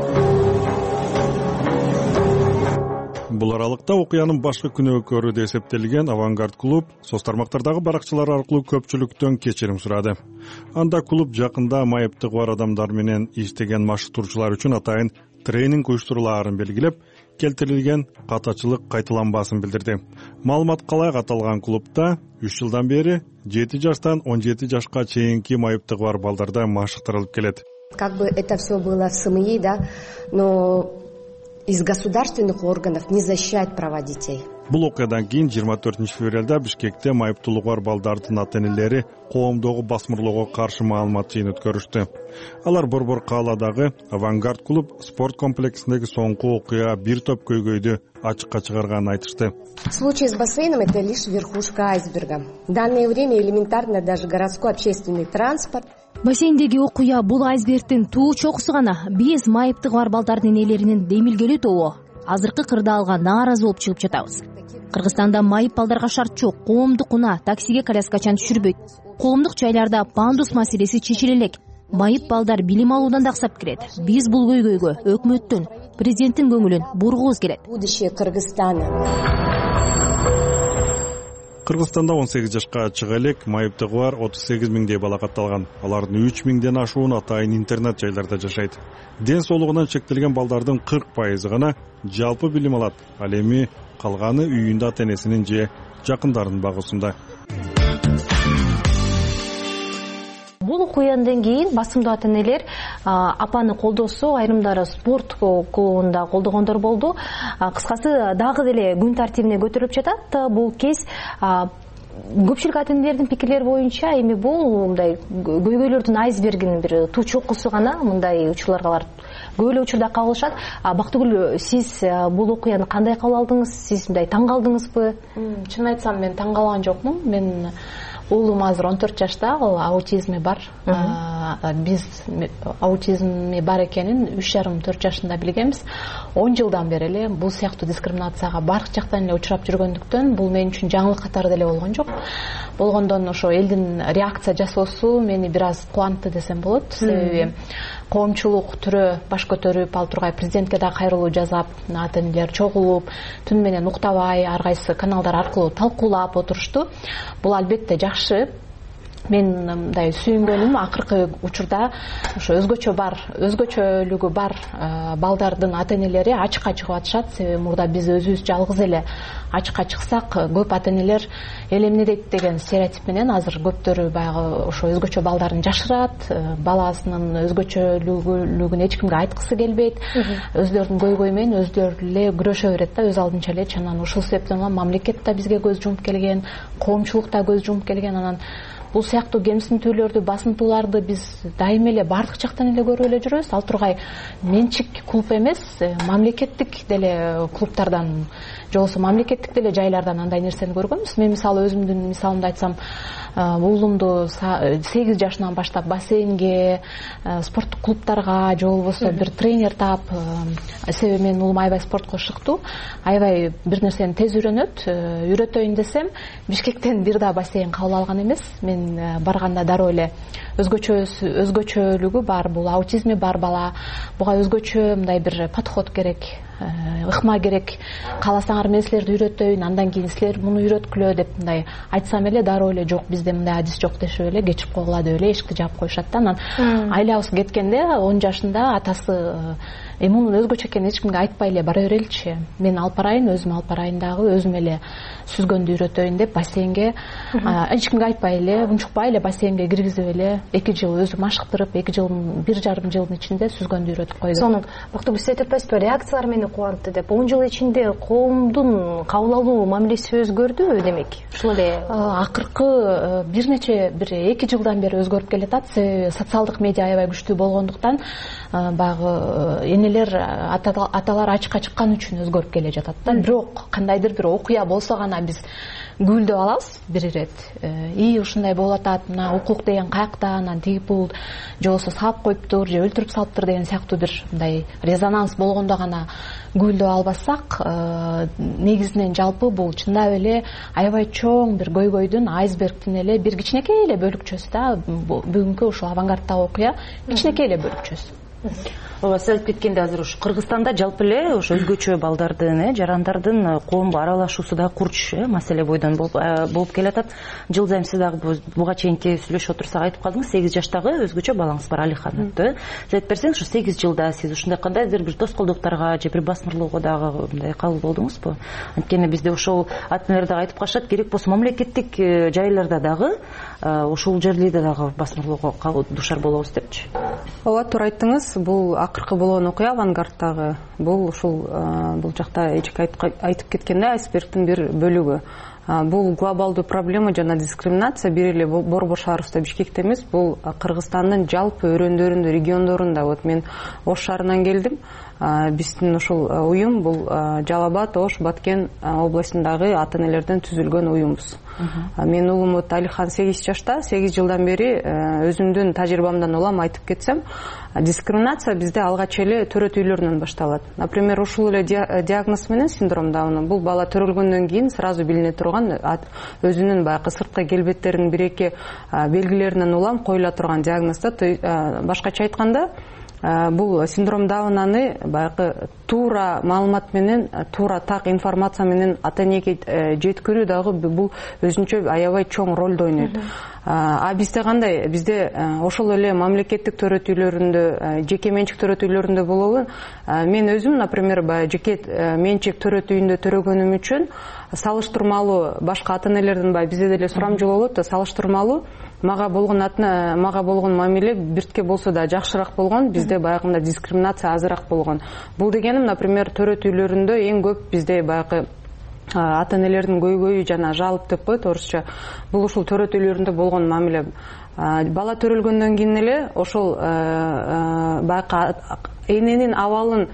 Бул аралыкта окуянын башкы күнөөкөрү деп эсептелген Авангард клуб соц тармактардагы баракчалар аркылуу көпчүлүктөн кечирим сурады. Анда клуб жакында майыптыгы бар адамдар менен иштеген машыктыруучулар үчүн атайын тренинг уюштурулаарын белгилеп, келтирилген катачылык кайталанбасын билдирди. Маалымат калай аталган клубда 3 жылдан бери 7 жаштан 17 жашка чейинки майыптыгы бар балдарда машыктырылып келет. Как бы это все было в СМИ, да, но из государственных органов не защищают права детей. Бул окуядан кийин 24 февралда Бишкекте майыптуулугу бар балдардын ата-энелери коомдогу басмырлоого каршы маалымат жыйын өткөрүштү. Алар Борбор кааладагы Авангард клуб спорт комплексиндеги соңку окуя бир топ көйгөйдү ачыкка чыгарганын айтышты. Случай с бассейном — это лишь верхушка айсберга. В данное время элементарно даже городской общественный транспорт. Бассейндеги окуя бул айсбергдин туу чокусу гана. Биз майыптыгы бар балдардын энелеринин демилгелүү тобу азыркы кырдаалга нааразы болуп чыгып жатабыз. Кыргызстанда майып балдарга шарт жок. Коомдук унаа таксиге коляскачан түшүрбөйт. Коомдук жайларда пандус маселеси чечиле элек. Майып балдар билим алуудан да аксап келет. Биз бул көйгөйгө өкмөттүн, президенттин көңүлүн бургубуз келет. Будущее Кыргызстана. Кыргызстанда 18 жашка чыга элек майыптыгы бар 38 миңдей бала катталган. Алардын 3 миңден ашуун атайын интернет жайларда жашайт. Ден соолугунан чектелген балдардын 40% гана жалпы билим алат. Ал эми калганы үйүндө ата-энесинин же жакындарынын багуусунда. Бул окуяндан кийин басымдуу ата-энелер апаны колдосо, айрымдары спорт клубунда колдогондор болду. Кыскасы дагы деле күн тартибине көтөрүлүп жатат. Бул кез көпчүлүк ата-энелердин пикирлери боюнча эми бул мындай көйгөйлөрдүн айсбергинин бир туу чокусу гана. Мындай учурларга алар көп эле учурда кабылышат. Бактыгүл, сиз бул окуяны кандай кабыл алдыңыз? Сиз мындай таң калдыңызбы? Чын айтсам, мен таң калган жокмун. Мен уулум азыр 14 жашта, ал аутизми бар. Биз аутизми бар экенин 3,5-4 жашында билгенбиз. 10 жылдан бери эле бул сыяктуу дискриминацияга бардык жактан эле учурап жүргөндүктөн бул мен үчүн жаңылык катары деле болгон жок. Болгондон ошо элдин реакция жасоосу мени бир аз кубантты десем болот. Себеби коомчулук түрө баш көтөрүп, ал тургай президентке да кайрылуу жасап, ата-энелер чогулуп, түн менен уктабай ар кайсы каналдар аркылуу талкуулап отурушту. Бул албетте жакшы. Мен мындай сүйүнгөнүм акыркы учурда ошо өзгөчөлүгү бар балдардын ата-энелери ачыкка чыгып атышат. Себеби мурда биз өзүбүз жалгыз эле ачыкка чыксак, көп ата-энелер эл эмне дейт деген стереотип менен азыр көптөрү баягы ошо өзгөчө балдарын жашырат, баласынын өзгөчөлүгүн эч кимге айткысы келбейт. Өздөрүнүн көйгөйү менен өздөрү эле күрөшө берет да, өз алдынча эле. Анан ушул себептен мамлекет да бизге көз жумуп келген, коомчулук да көз жумуп келген. Анан бул сыяктуу кемсинтүүлөрдү, басынтууларды биз дайыма эле бардык жактан эле көрүп эле жүрөбүз. Ал тургай менчик клуб эмес, мамлекеттик деле клубтардан, же болбосо мамлекеттик деле жайлардан андай нерсени көргөнбүз. Мен мисалы өзүмдүн мисалымды айтсам, уулумду 8 жашынан баштап бассейнге, спорттук клубтарга, же болбосо бир тренер таап, себеби менин уулум аябай спортко шыктуу, аябай бир нерсени тез үйрөтөйүн десем, Бишкектен бир да бассейн кабыл алган эмес. Мен барганда дароо эле өзгөчөлүгү бар, бул аутизми бар бала, буга өзгөчө мындай бир подход керек, ыкма керек. Кааласаңар мен силерди үйрөтөйүн, андан кийин силер муну үйрөткүлө деп мындай айтсам эле дароо эле жок, бизде мындай адис жок дешип эле кечип койгула деп эле эшикти жаап коюшат да. Анан айлабыз кеткенде 10 жашында атасы мунун өзгөчө экенин эч кимге айтпай эле бара береличи, мен алып барайын, өзүм алып барайын дагы, өзүм эле сүзгөндү үйрөтөйүн деп бассейнге эч кимге айтпай эле, унчукпай эле бассейнге киргизип эле 2 жыл өзү машыктырып, 1,5 жылдын ичинде сүзгөндү үйрөтүп койду. Сонун бактыгүл, сиз айтып атпайсызбы, реакциялар мени кубантты деп. 10 жыл ичинде коомдун кабыл алуу мамилеси өзгөрдү демек. Ушул эле акыркы бир 2 жылдан бери өзгөрүп келатат. Социалдык медиа аябай күчтүү болгондуктан баягы энелер аталар ачыкка чыккан үчүн өзгөрүп келе жатат да. Бирок кандайдыр бир окуя болсо гана биз гүлдөп алабыз бир ирет. Ушундай болуп атат, мына укук деген каякта, анан тиги бул же болбосо салып коюптур, же өлтүрүп салыптыр деген сыяктуу бир мындай резонанс болгондо гана гүлдөп албасак, негизинен жалпы бул чындап эле аябай чоң бир көйгөйдүн, айсбергдин эле бир кичинекей эле бөлүкчөсү да. Бүгүнкү ушул авангарттагы окуя кичинекей эле бөлүкчөсү. Ооба, сиз айтып кеткенде азыр ушу Кыргызстанда жалпы эле ошо өзгөчө балдардын, жарандардын коомго аралашуусу да курч маселе бойдон болуп келатат. Жыл сайын сиз дагы буга чейинки сүйлөшүп отурсак айтып калдыңыз, 8 жаштагы өзгөчө балаңыз бар, Алихан аттуу. Сиз айтып берсеңиз, ушу 8 жылда сиз ушундай кандайдыр бир тоскоолдуктарга же бир басмырлоого дагы мындай кабыл болдуңузбу? Анткени бизде ошол ата-энелер дагы айтып калышат, керек болсо мамлекеттик жайларда дагы ошол жерлерде дагы басмырлоого дуушар болобуз депчи. Ооба, туура айттыңыз. Бул акыркы болгон окуя авангарттагы, бул ушул бул жакта эчке айтып кеткенде айсбергдин бир бөлүгү. Бул глобалдуу проблема жана дискриминация бир эле Борбор шаарыбызда, Бишкекте эмес, бул Кыргызстандын жалпы өрөөндөрүндө, региондорунда. Вот мен Ош шаарынан келдим. Биздин ушул уюм бул Жалал Абад, Ош, Баткен областындагы ата-энелерден түзүлгөн уюмбуз. Менин уулум Алихан 8 жашта, 8 жылдан бери өзүмдүн тажрыйбамдан улам айтып кетсем, дискриминация бизде алгач эле төрөт үйлөрүнөн башталат. Например, ушул эле диагноз менен синдром Дауна бул бала төрөлгөндөн кийин сразу билине турган, өзүнүн баягы сырткы келбеттеринин бир-эки белгилеринен улам коюла турган диагноз да. Башкача айтканда, бул синдром Даунаны баягы туура маалымат менен, туура так информация менен ата-энеге жеткирүү дагы бул өзүнчө аябай чоң ролду ойнойт. Бизде кандай? Бизде ошол эле мамлекеттик төрөт үйлөрүндө, жеке менчик төрөт үйлөрүндө болобу? Мен өзүм, например, жеке менчик төрөт үйүндө төрөгөнүм үчүн салыштырмалуу башка ата-энелердин бизде деле сурамжылоо болот да, салыштырмалуу мага болгон мамиле биртке болсо да жакшыраак болгон, бизде баягында дискриминация азыраак болгон. Бул дегеним, например, төрөт үйлөрүндө эң көп бизде баягы ата-энелердин көйгөйү жана жалоп деп коет орусча. Бул ушул төрөт үйлөрүндө болгон мамиле. Бала төрөлгөндөн кийин эле ошол баягы эненин абалын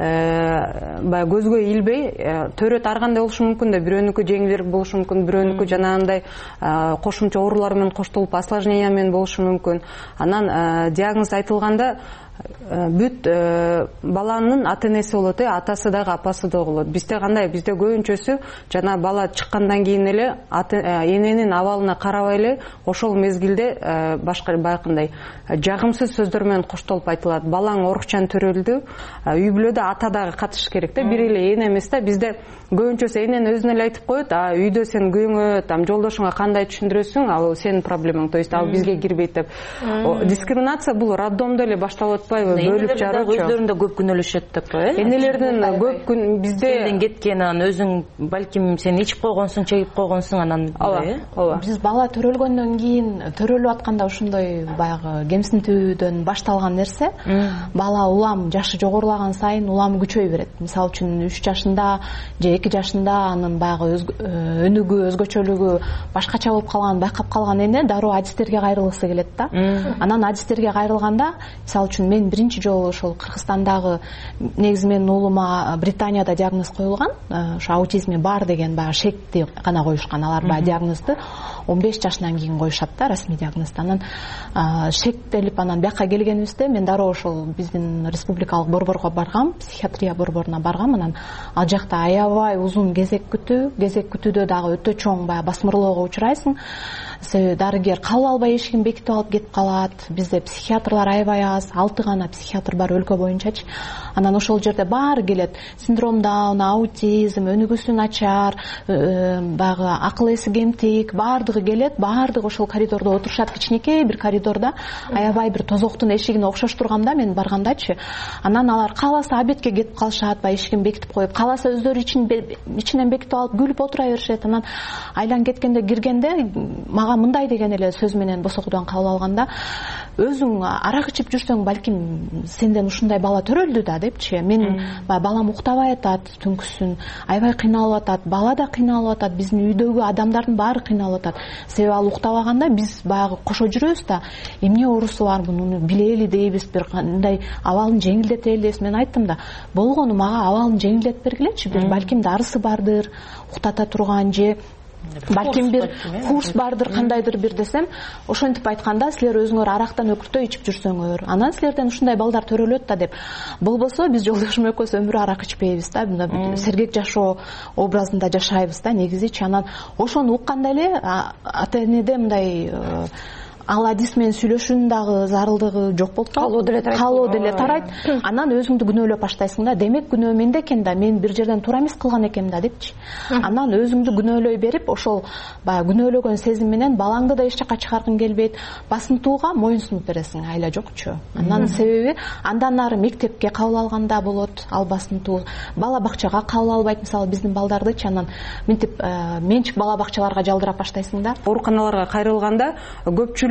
баягы көзгө илбей, төрөт ар кандай болушу мүмкүн да, бирөөнүкү жеңилирээк болушу мүмкүн, бирөөнүкү жанагындай кошумча оорулар менен коштолуп осложнение менен болушу мүмкүн. Анан диагноз айтылганда бүт баланын ата-энеси болот, атасы дагы, апасы дагы болот. Бизде кандай? Бизде көбүнчөсү жана бала чыккандан кийин эле эненин абалына карабай эле ошол мезгилде башка баягындай жагымсыз сөздөр менен коштолуп айтылат. Балаң орукчан төрөлдү, үй бүлөдө ата дагы катышыш керек да, бир эле эне эмес да. Бизде көбүнчөсү энен өзүнө эле айтып коет, үйдө сен күйөөңө, жолдошуңа кандай түшүндүрөсүң, ал сенин проблемаң, то есть ал бизге кирбейт деп. Дискриминация бул роддомдо эле башталып атпайбы, бөлүп жаруучу. Өздөрүндө көп күнөөлөшөт деп, энелердин көп күн бизде сенден кеткен, анан өзүң балким сен ичип койгонсуң, чегип койгонсуң, анан ооба. Биз бала төрөлгөндөн кийин, төрөлүп атканда ушундай баягы кемсинтүүдөн башталган нерсе, бала улам жашы жогорулаган сайын улам күчөй берет. Мисалы үчүн 3 жашында же 2 жашында анын баягы өнүгүү, өзгөчөлүгү башкача болуп калганын байкап калган эне дароо адистерге кайрылгысы келет да. Анан адистерге кайрылганда, мисалы үчүн мен биринчи жолу ошол Кыргызстандагы, негизи менин уулума Британияда диагноз коюлган, ошо аутизми бар деген баягы шекти гана коюшкан. Алар баягы диагнозду 15 жашынан кийин коюшат да, расмий диагнозду. Анан шектелип, анан бияка келгенибизде мен дароо ошол биздин республикалык борборго баргам, психиатрия борборуна баргам. Анан ал жакта аябай узун кезек күтүүдө дагы өтө чоң баягы басмырлоого учурайсың. Себеби дарыгер кабыл албай эшигин бекитип алып кетип калат. Бизде психиатрлар аябай аз, 6 гана психиатр бар өлкө боюнчачы. Анан ошол жерде баары келет. Синдром Дауна, аутизм, өнүгүүсү начар, баягы акыл эси кемтик, баардыгы келет, баардыгы ошол коридордо отурушат, кичинекей бир коридордо, аябай бир тозоктун эшигине окшоштургам да мен баргандачы. Анан алар кааласа обедке кетип калышат, баягы эшигин бекитип коюп, кааласа өздөрү ичинен бекитип алып күлүп отура беришет. Анан айлан кеткенде киргенде мага мындай деген эле сөз менен босокуудан кабыл алганда, өзүң арак ичип жүрсөң балким сенден ушундай бала төрөлдү да депчи. Мен балам уктабай атат түнкүсүн, аябай кыйналып атат, бала да кыйналып атат, биздин үйдөгү адамдардын баары кыйналып атат. Себеби ал уктабаганда биз баягы кошо жүрөбүз да, эмне оорусу бар муну билели дейбиз, бир кандай абалын жеңилдетели дейбиз. Мен айттым да, болгону мага абалын жеңилдетип бергилечи, бир балким дарысы бардыр, уктата турган же балким бир курс бардыр, кандайдыр бир десем, ошентип айтканда силер өзүңөр арактан өкүртө ичип жүрсөңөр, анан силерден ушундай балдар төрөлөт да деп. Болбосо биз жолдошум экөөбүз өмүрү арак ичпейбиз да, мына сергек жашоо образында жашайбыз да негизичи. Анан ошону укканда эле ата энеде мындай ал адис менен сүйлөшүүнүн дагы зарылдыгы жок болуп калат, калоо деле тарайт. Анан өзүңдү күнөөлөп баштайсың да, демек күнөө менде экен да, мен бир жерден туура эмес кылган экенмин да депчи. Анан өзүңдү күнөөлөй берип, ошол баягы күнөөлөгөн сезим менен балаңды да эч жака чыгаргың келбейт, басынтууга моюн сунуп бересиң, айла жокчу. Анан себеби андан ары мектепке кабыл алганда болот, ал басынтуу, бала бакчага кабыл албайт, мисалы биздин балдардычы. Анан мынтип менчик бала бакчаларга жалдырап баштайсың да. Ооруканаларга кайрылганда көпчүлүк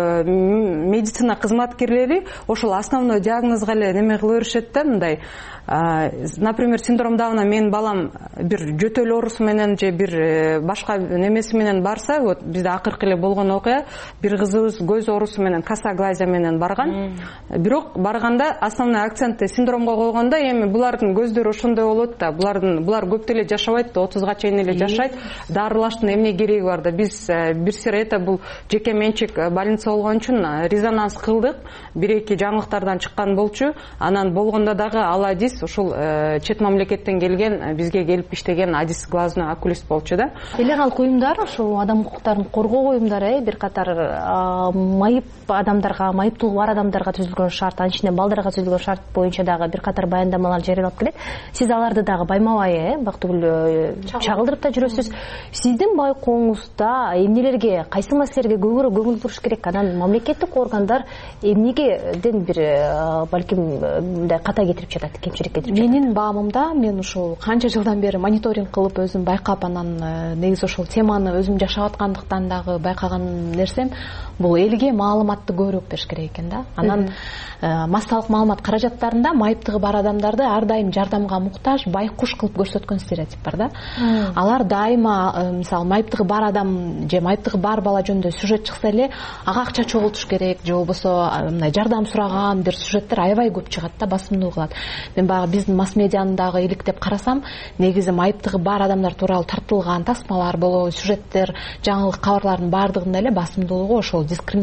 медицина кызматкерлери ошол основной диагнозго эле неме кыла беришет да, мындай. Например, синдром Дауна менин балам бир жөтөл оорусу менен же бир башка немеси менен барса, вот бизде акыркы эле болгон окуя, бир кызыбыз көз оорусу менен, косоглазия менен барган. Бирок барганда основной акцентти синдромго койгондо, эми булардын көздөрү ошондой болот да, булар көп эле жашабайт да, 30га чейин эле жашайт. Дарылаштын эмне кереги бар да? Биз бир сыйра бул жеке менчик больница болгон үчүн резонанс кылдык. Бир-эки жаңылыктардан чыккан болчу. Анан болгондо дагы ал адис ушул чет мамлекеттен келген, бизге келип иштеген адис глазной окулист болчу да. Illegal уюмдар, ушул адам укуктарын коргоо уюмдары бир катар майып адамдарга, майыптуулугу бар адамдарга түзүлгөн шарт, анын ичинде балдарга түзүлгөн шарт боюнча дагы бир катар баяндамалар жарыялап келет. Сиз аларды дагы баймабай бактыгүл чагылдырып да жүрөсүз. Сиздин байкооңузда эмнелерге, кайсы маселелерге көбүрөөк көңүл буруш керек? Анан мамлекеттик органдар эмнегеден бир балким мындай ката кетирип жатат, кемчилик кетирип жатат? Менин баамымда, мен ушул канча жылдан бери мониторинг кылып өзүм байкап, анан негизи ошол теманы өзүм жашап аткандыктан дагы байкаган нерсем, бул элге маалыматты көбүрөөк бериш керек экен да. Анан массалык маалымат каражаттарында майыптыгы бар адамдарды ар дайым жардамга муктаж, байкуш кылып көрсөткөн стереотип бар да. Алар дайыма, мисалы майыптыгы бар адам же майыптыгы бар бала жөнүндө сюжет чыкса эле, ага акча чогултуш керек же болбосо мындай жардам сураган бир сюжеттер аябай көп чыгат да, басымдуу кылат. Мен баягы биздин масс медианы дагы иликтеп карасам, негизи майыптыгы бар адамдар тууралуу тартылган тасмалар болобу, сюжеттер, жаңылык кабарлардын баардыгында эле басымдуулугу ошол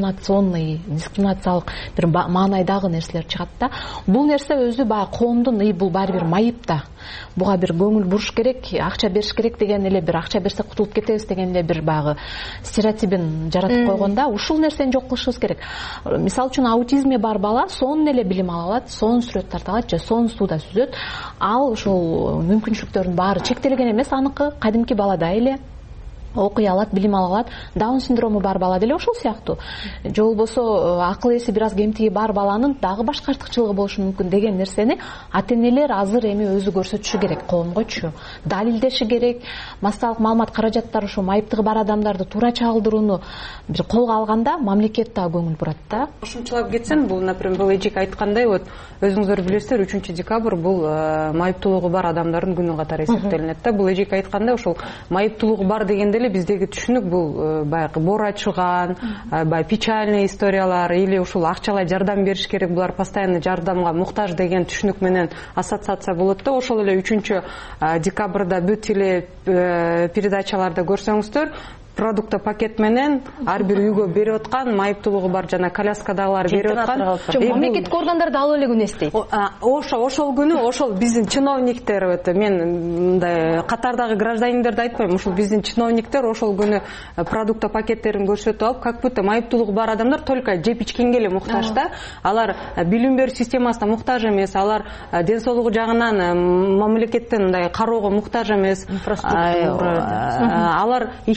дискриминациялык бир маанайдагы нерселер чыгат да. Бул нерсе өзү баягы коомдун бул баары бир майып да. Буга бир көңүл буруш керек, акча бериш керек деген эле, бир акча берсе кутулуп кетебиз деген эле бир баягы стереотипин жаратып койгонда, ушул нерсени жок кылышыбыз керек. Мисалы үчүн аутизми бар бала сонун эле билим ала алат, сонун сүрөт тарта алат же сонун сууда сүзөт. Ал ушул мүмкүнчүлүктөрдүн баары чектелген эмес, аныкы кадимки баладай эле окуй алат, билим ала алат. Даун синдрому бар бала деле ошол сыяктуу. Же болбосо акыл эси бир аз кемтиги бар баланын дагы башка артыкчылыгы болушу мүмкүн деген нерсени ата-энелер азыр эми өзү көрсөтүшү керек, коомгочу далилдеши керек. Массалык маалымат каражаттары ошо майыптыгы бар адамдарды туура чагылдырууну бир колго алганда мамлекет да көңүл бурат да. Кошумчалап кетсем, бул например бул эжек айткандай, вот өзүңүздөр билесиздер, 3-декабрь бул майыптуулугу бар адамдардын күнү катары эсептелинет да. Бул эжек айткандай ошол майыптуулугу бар дегенде биздеги түшүнүк бул баягы бор ачылган, баягы печальный историялар или ушул акчалай жардам бериш керек, булар постоянно жардамга муктаж деген түшүнүк менен ассоциация болот да. Ошол эле 3-декабрда бүт теле передачаларда көрсөңүздөр, продукта пакет менен ар бир үйгө берип аткан, майыптуулугу бар жана коляскадагылар берип аткан. Мамлекеттик органдарда ал эле күнү эстейт. Ошол күнү ошол биздин чиновниктер, мен мындай катардагы гражданиндерди айтпайм, ушул биздин чиновниктер ошол күнү продукта пакеттерин көрсөтүп алып, как будто майыптуулугу бар адамдар только жеп ичкенге эле муктаж да. Алар билим берүү системасына муктаж эмес, алар ден соолугу жагынан мамлекеттен мындай кароого муктаж эмес. Алар иштегенге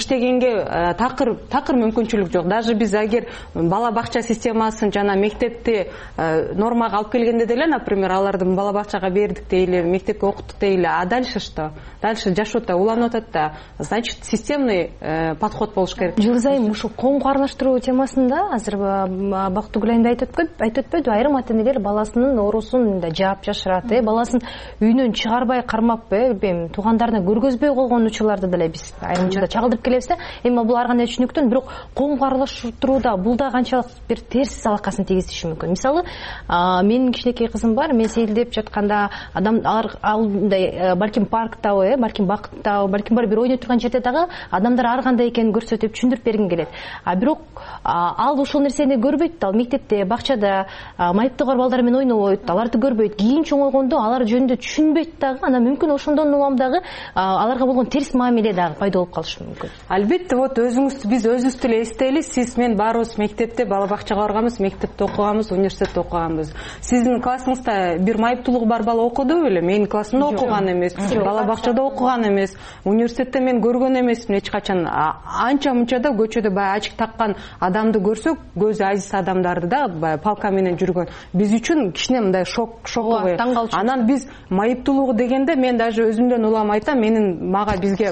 такыр мүмкүнчүлүк жок. Даже биз эгер бала бакча системасын жана мектепти нормага алып келгенде деле, например, аларды бала бакчага бердик дейли, мектепке окуттук дейли, а дальше что? Дальше жашып атат, уланып атат да. Значит, системный подход болуш керек. Жылгыз айым ушул коомго аралаштыруу темасында азыр Бактыгүл айым айтып өтпөдү, айрым ата-энелер баласынын оорусун жаап жашырат, баласын үйүнөн чыгарбай кармап, билбейм, туугандарына көргөзбөй койгон учурларды деле биз айрым учурда чагылдырып келебиз да. Эми бул ар кандай түшүнүктөн, бирок коомго аралаштырууда бул да канчалык бир терс алакасын тийгизиши мүмкүн. Мисалы, менин кичинекей кызым бар, мен сейилдеп жатканда алар мындай балким парктабы, балким бакыттабы, балким бир ойной турган жерде дагы адамдар ар кандай экенин көрсөтүп түшүндүрүп бергим келет. Бирок ал ошол нерсени көрбөйт, ал мектепте, бакчада майыптыгы бар балдар менен ойнобойт, аларды көрбөйт. Кийин чоңойгондо алар жөнүндө түшүнбөйт дагы, анан мүмкүн ошондон улам дагы аларга болгон терс мамиле дагы пайда болуп калышы мүмкүн. Албетте, вот биз өзүбүз деле эстейли, сиз мен баарыбыз мектепте бала бакчага барганбыз, мектепте окуганбыз, университетте окуганбыз. Сиздин классыңызда бир майыптуулугу бар бала окуду беле? Менин классымда окуган эмес, бала бакчада окуган эмес, университетте мен көргөн эмесмин эч качан. Анча мынча да көчөдө баягы ачык таккан адамды көрсөк, көзү азиз адамдарды да баягы палка менен жүргөн, биз үчүн кичине мындай шоковый. Анан биз майыптуулугу дегенде мен даже өзүмдөн улам айтам, бизге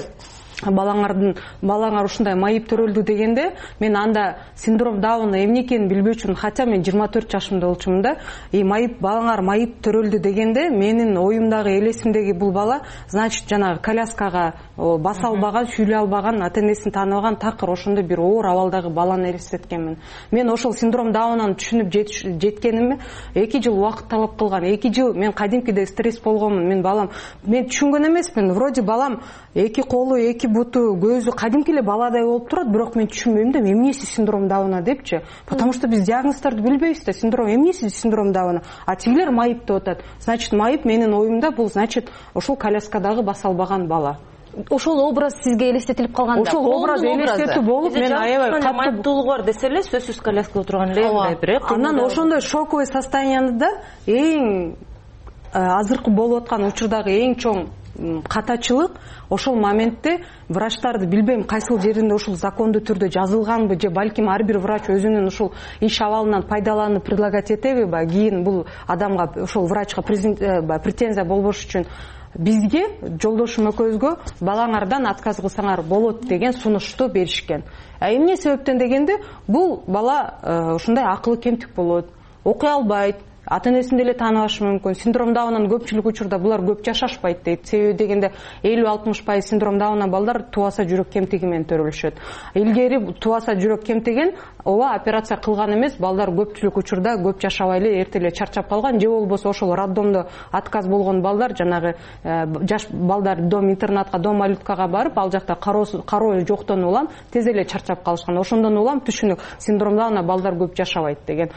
балаңар ушундай майып төрөлдү дегенде, мен анда синдром Дауна эмне экенин билбей үчүн, хотя мен 24 жашымда болчумун да, балаңар майып төрөлдү дегенде, менин оюмдагы, элесимдеги бул бала, значит, жанагы коляскага баса албаган, сүйлөй албаган, ата-энесин тааныбаган такыр ошондой бир оор абалдагы баланы элестеткенмин. Мен ошол синдром Даунаны түшүнүп жеткениме 2 жыл убакыт талап кылган. 2 жыл мен кадимкиде стресс болгонмун. Мен түшүнгөн эмесмин. Вроде балам 2 колу, 2 буту, көзү кадимки эле баладай болуп турат, бирок мен түшүнбөйм да, эмнеси синдром Дауна депчи. Потому что биз диагноздорду билбейбиз да, эмнеси синдром Дауна. А тигилер майып деп атат. Значит, майып менин оюмда бул, значит, ошол коляскадагы баса албаган бала. Ошол образ сизге элестетилип калганда, ошол образ элестетип болуп, мен аябай майыптуулугу бар десе эле сөзсүз коляскада отурган эле. Анан ошондой шоковый состоянияда эң азыркы болуп аткан учурдагы эң чоң катачылык ошол моментте врачтарды билбейм кайсыл жеринде ушул закондуу түрдө жазылганбы, же балким ар бир врач өзүнүн ушул иш абалынан пайдаланып предлагать этеби, кийин бул адамга, ошол врачка претензия болбош үчүн бизге, жолдошум экөөбүзгө балаңардан отказ кылсаңар болот деген сунушту беришкен. Эмне себептен дегенде, бул бала ушундай акылы кемтик болот, окуй албайт, ата-энесин деле тааныбашы мүмкүн. Синдром Даунанын көпчүлүк учурда булар көп жашашпайт дейт. Себеби дегенде 50-60% синдром Дауна балдар тубаса жүрөк кемтиги менен төрөлүшөт. Илгери тубаса жүрөк кемтиген ооба операция кылган эмес, балдар көпчүлүк учурда көп жашабай эле эрте эле чарчап калган, же болбосо ошол роддомдо отказ болгон балдар, жанагы жаш балдар дом-интернатка, дом малюткага барып, ал жакта кароо жоктон улам тез эле чарчап калышкан. Ошондон улам түшүнүк, синдром Дауна балдар көп жашабайт деген.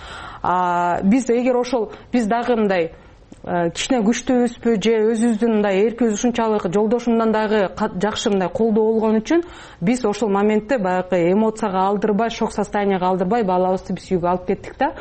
Биз эгер биз дагы мындай кичине күчтүүбүзбү, же өзүбүздүн мындай эркибиз ушунчалык жолдошумдан дагы жакшы мындай колдоо болгон үчүн биз ошол моментте баягы эмоцияга алдырбай, шок состоянияга алдырбай балабызды биз үйгө алып кеттик да.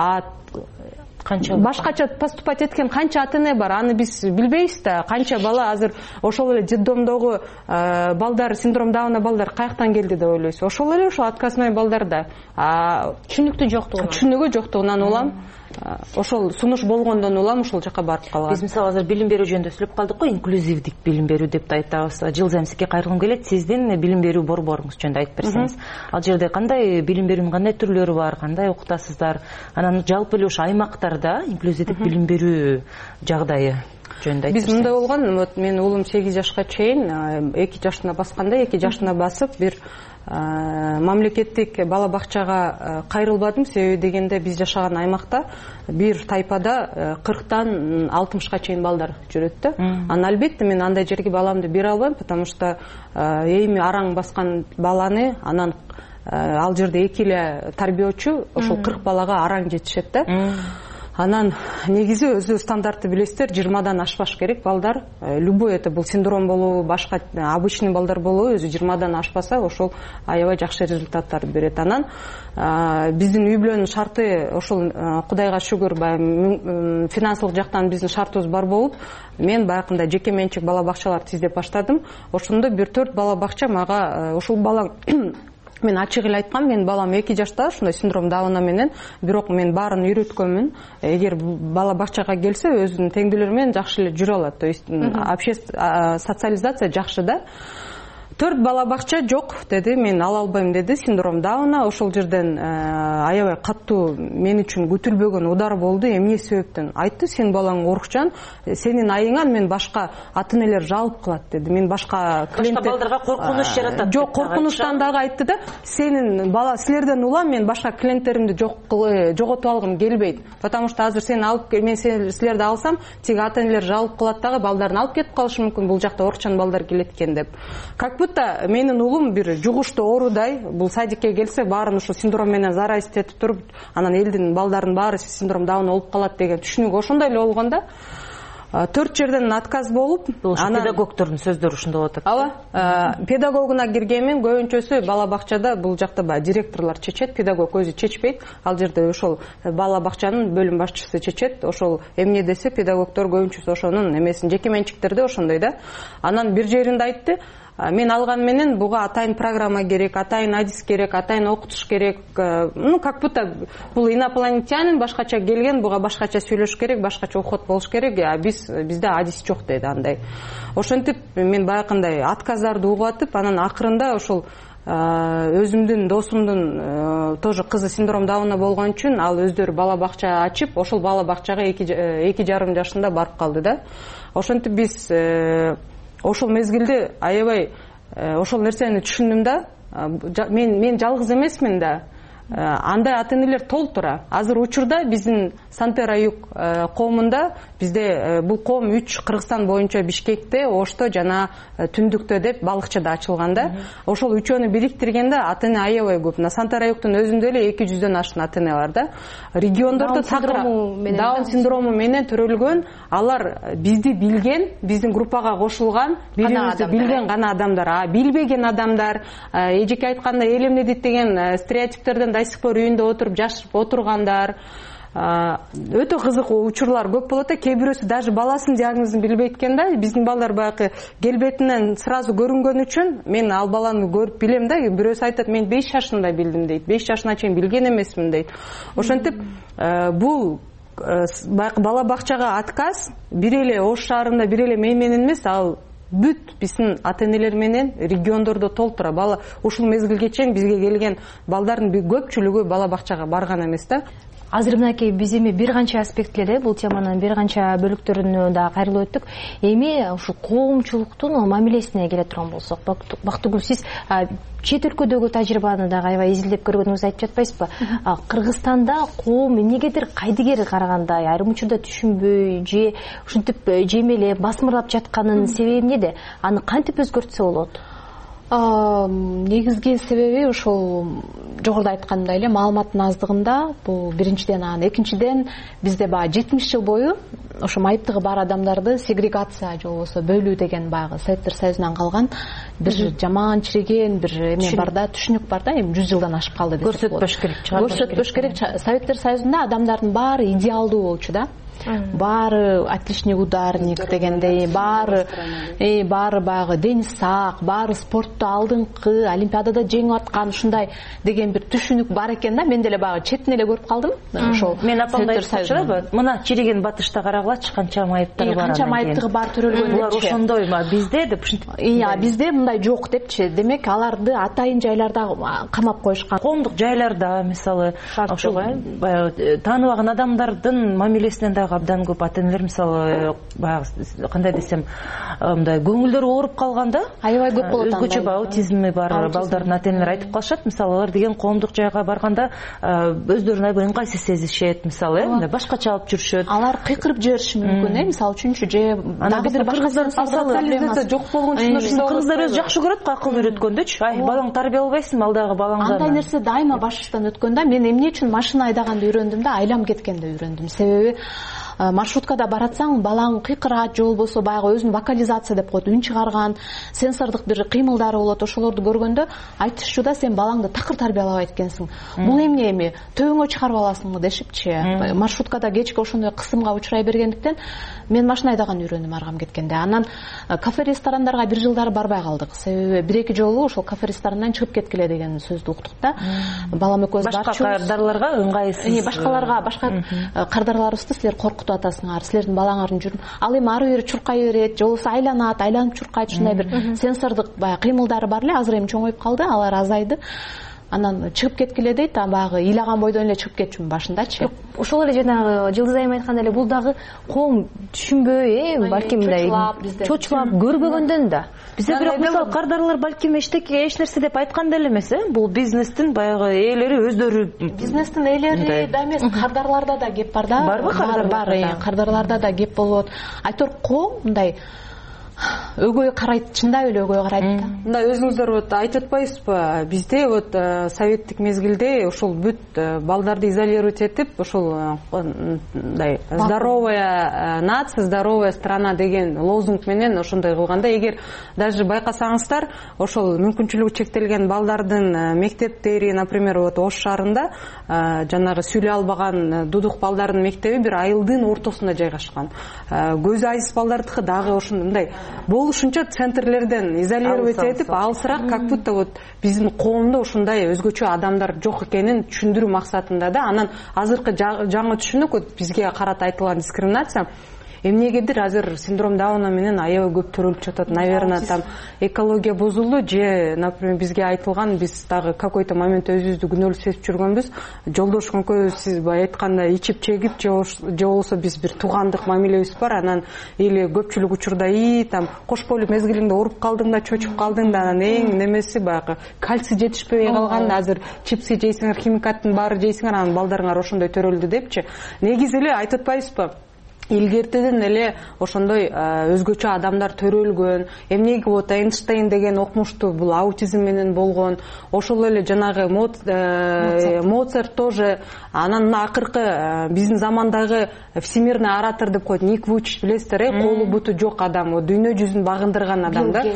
Башкача поступать эткен канча ата-эне бар, аны биз билбейбиз да. Канча бала азыр ошол эле детдомдогу балдар, синдром Дауна балдар каяктан келди деп ойлойсуз? Ошол эле ошол отказной балдарда. Түшүнүгү жоктугунан улам, ошол сунуш болгондон улам ошол жака барып калган. Биз мисалы азыр билим берүү жөнүндө сүйлөп калдык го, инклюзивдик билим берүү деп айтабыз. Жылзайым сизге кайрылгым келет, сиздин билим берүү борборуңуз жөнүндө айтып берсеңиз. Ал жерде кандай билим берүүнүн кандай түрлөрү бар, кандай окутасыздар? Анан жалпы эле ошо аймактарда инклюзивдик билим берүү жагдайы жөнүндө айтып берсеңиз. Биз мындай болгон, менин уулум 8 жашка чейин 2 жашына басканда, 2 жашына басып бир мамлекеттик бала бакчага кайрылбадым. Себеби дегенде биз жашаган аймакта бир тайпада 40-тан 60-ка чейин балдар жүрөт да. Анан албетте мен андай жерге баламды бере албайм, потому что эми араң баскан баланы анан ал жерде 2 эле тарбиячу ошол 40 балага араң жетишет да. Анан негизи өзү стандартты билесиздер, 20-дан ашпаш керек балдар. Любой это бул синдром болобу, башка обычный балдар болобу, өзү 20-дан ашпаса, ошол аябай жакшы результаттарды берет. Анан биздин үй бүлөнүн шарты ошол Кудайга шүгүр, баягы финансылык жактан биздин шартыбыз бар болуп, мен баягындай жеке менчик бала бакчаларды издеп баштадым. Ошондо 1-4 бала бакча мага ошол бала мен ачык эле айткам, менин балам 2 жашта, ушундай синдром Дауна менен, бирок мен баарын үйрөткөнмүн. Эгер бала бакчага келсе, өзүнүн теңдүүлөрү менен жакшы эле жүрө алат. То есть социализация жакшы да. 4 бала бакча жок деди, мен ала албайм деди, синдром Дауна. Ошол жерден аябай каттуу мен үчүн күтүлбөгөн удар болду. Эмне себептен? Айтты, сен балаң орукчан, сенин айыңан мен башка ата-энелер жалып кылат деди. Мен башка балдарга коркунуч жаратат. Жок, коркунучтан дагы айтты да, сенин бала силерден улам, мен башка клиенттеримди жоготуп алгым келбейт. Потому что азыр сени алып мен силерди алсам, тиги ата-энелер жалып кылат дагы, балдарын алып кетип калышы мүмкүн, бул жакта орукчан балдар келет экен деп. Как будто менин улум бир жугуштуу оорудай, бул садикке келсе баарын ушу синдром менен заразить этип туруп, анан элдин балдарынын баары синдром Дауна болуп калат деген түшүнүк ошондой эле болгон да. 4 жерден отказ болуп, анан педагогдордун сөздөрү ушундай болуп атат. Ооба, педагогуна киргенмин, көбүнчөсү бала бакчада бул жакта директорлор чечет, педагог өзү чечпейт. Ал жерде ошол бала бакчанын бөлүм башчысы чечет. Ошол эмне десе педагогдор көбүнчөсү ошонун эмесин, жеке менчиктерде ошондой да. Анан бир жеринде айтты, мен алган менен буга атайын программа керек, атайын адис керек, атайын окутуш керек. Ну, как будто бул инопланетянин башкача келген, буга башкача сүйлөш керек, башкача уход болуш керек. Бизде адис жок деди андай. Ошентип мен баягындай отказдарды угуп атып, анан акырында ошол өзүмдүн досумдун тоже кызы синдром Дауна болгон үчүн ал өздөрү бала бакча ачып, ошол бала бакчага 2,5 жашында барып калды да. Ошентип биз ошол мезгилде аябай ошол нерсени түшүндүм да. Мен жалгыз эмесмин да. Андай ата-энелер толтура. Азыр учурда биздин Сантера Юг коомунда, бизде бул коом 3 Кыргызстан боюнча Бишкекте, Ошто жана Түндүктө деп балыкчада ачылган да. Ошол үчөөнү бириктиргенде ата-эне аябай көп. Сантера Югтун өзүндө эле 200дөн ашкан ата-эне бар да. Региондордо Даун синдрому менен төрөлгөн, алар бизди билген, биздин группага кошулган, бирибизди билген гана адамдар. Билбеген адамдар, эжеке айтканда элемнедит деген стереотиптерден до сих пор үйүндө отуруп жашып отургандар. Өтө кызык учурлар көп болот. Кээ бирөөсү даже баласынын диагнозун билбейт экен да. Биздин балдар баягы келбетинен сразу көрүнгөн үчүн мен ал баланы көрүп билем да. Бирөөсү айтат, мен 5 жашында билдим дейт. 5 жашына чейин билген эмесмин дейт. Ошентип бул баягы бала бакчага отказ бир эле Ош шаарында бир эле мен менен эмес, ал бүт биздин ата-энелер менен региондордо толтура. Бала ушул мезгилге чейин бизге келген балдардын көпчүлүгү бала бакчага барган эмес да. Азыр мынакей биз эми бир канча аспектилерде бул теманын бир канча бөлүктөрүнө да кайрылып өттүк. Эми ушул коомчулуктун мамилесине келе турган болсок, Бактыгүл, сиз чет өлкөдөгү тажрыйбаны дагы аябай изилдеп көргөнүңүздү айтып жатпайсызбы? Кыргызстанда коом эмнегедир кайдыгер карагандай, айрым учурда түшүнбөй же ушинтип жемелеп басмырлап жатканынын себеби эмнеде? Аны кантип өзгөртсө болот? Негизги себеби ошол жогоруда айткандай эле маалыматтын аздыгында. Бул биринчиден, анан экинчиден бизде баягы 70 жыл бою ошо майыптыгы бар адамдарды сегрегация же болбосо бөлүү деген баягы Советтер Союзунан калган бир жаман чиреген бир эме бар да, түшүнүк бар да. Эми 100 жылдан ашып калды десек болот. Көрсөтпөш керек, көрсөтпөш керек. Советтер Союзунда адамдардын баары идеалдуу болчу да. Баары отличный ударник дегендей, баары баягы дени сак, баары спортто алдыңкы, олимпиадада жеңип аткан, ушундай деген бир түшүнүк бар экен да. Мен деле баягы четинен эле көрүп калдым. Ошол мен апамдай айтчырабы? Мына чиреген батышта карагылачы, канча майыптыгы бар. Канча майыптыгы бар төрөлгөн. Булар ошондойбу? Бизде деп ушинтип. Бизде мындай жок депчи. Демек аларды атайын жайларда камап коюшкан. Коомдук жайларда, мисалы, ошол баягы тааныбаган адамдардын мамилесинен абдан көп ата-энелер, мисалы, баягы кандай десем, мындай көңүлдөрү ооруп калганда, аябай көп болот. Өзгөчө аутизми бар балдардын ата-энелери айтып калышат, мисалы, алар деген коомдук жайга барганда өздөрүн аябай ыңгайсыз сезишет, мисалы, башкача алып жүрүшөт. Алар кыйкырып же бериши мүмкүн, мисалы үчүнчү же дагы бир башка социализация жок болгон үчүн кыргыздар өзү жакшы көрөт го акыл үйрөткөндүчү. Ай, балаң тарбия албайсың, балдагы балаңга. Андай нерсе дайыма башыштан өткөн да. Мен эмне үчүн машина айдаганды үйрөндүм да, айлам кеткенде үйрөндүм. Себеби маршруткада баратсаң, балаң кыйкырат, же болбосо баягы өзүн вокализация деп коет, үн чыгарган, сенсордук бир кыймылдары болот. Ошолорду көргөндө айтышчу да, сен балаңды такыр тарбиялабайт экенсиң. Бул эмне эми төбөңө чыгарып аласыңбы дешипчи. Маршруткада кечке ошондой кысымга учурай бергендиктен мен машина айдаганды үйрөндүм аргам кеткенде. Анан кафе ресторандарга бир жылдары барбай калдык. Себеби бир-эки жолу ошол кафе ресторандан чыгып кеткиле деген сөздү уктук да. Балам экөөбүз барчубуз. Башка кардарларга ыңгайсыз. Башкаларга, башка кардарларыбызды силер коркутуп атасыңар, силердин балаңардын жүрүн ал эми ары бери чуркай берет, же болбосо айланат, айланып чуркайт, ушундай бир сенсордук баягы кыймылдары бар эле. Азыр эми чоңоюп калды, алар азайды. Анан чыгып кеткиле дейт, баягы ыйлаган бойдон эле чыгып кетчүмүн башындачы. Ошол эле жанагы Жылдыз айым айткандай эле бул дагы коом түшүнбөй, балким мындай чочулап көрбөгөндөн да. Бизде бирок мисалы кардарлар балким эч нерсе деп айткан деле эмес, бул бизнестин баягы ээлери өздөрү. Бизнестин ээлери да эмес, кардарларда да кеп бар да. Барбы кардарларда? Кардарларда да кеп болот. Айтор коом мындай өгөй карайт, чындап эле өгөй карайт да. Мындай өзүңүздөр вот айтып атпайсызбы? Бизде вот советтик мезгилде ошол бүт балдарды изолировать этип, ошол мындай здоровая нация, здоровая страна деген лозунг менен ошондой кылганда, эгер даже байкасаңыздар, ошол мүмкүнчүлүгү чектелген балдардын мектептери, например, вот Ош шаарында жанагы сүйлөй албаган дудук балдардын мектеби бир айылдын ортосунда жайгашкан. Көзү айсыз балдардыкы дагы ошондой болушунча центрлерден изолировать этип, алысыраак, как будто вот биздин коомдо ушундай өзгөчө адамдар жок экенин түшүндүрүү максатында да. Анан азыркы жаңы түшүнүк, вот бизге карата айтылган дискриминация эмнегедир азыр синдром Дауна менен аябай көп төрөлүп жатат. Наверное, там экология бузулду, же, например, бизге айтылган, биз дагы какой-то момент өзүбүздү күнөөлүү сезип жүргөнбүз. Жолдош көңкө сиз айткандай ичип чегип, же болбосо биз бир туугандык мамилебиз бар. Анан или көпчүлүк учурда там кош бойлуу мезгилиңде ооруп калдың да, чочуп калдың да, анан эң немеси баягы кальций жетишпей калганда азыр чипсы жейсиңер, химикаттын баары жейсиңер, анан балдарыңар ошондой төрөлдү депчи. Негизи эле айтып атпайбызбы? Илгертеден эле ошондой өзгөчө адамдар төрөлгөн. Эмнеге вот Эйнштейн деген окумуштуу бул аутизм менен болгон. Ошол эле жанагы Моцарт тоже. Анан акыркы биздин замандагы всемирный оратор деп коет Ник Вуйчич, билесиздер, колу буту жок адам, дүйнө жүзүн багындырган адам да.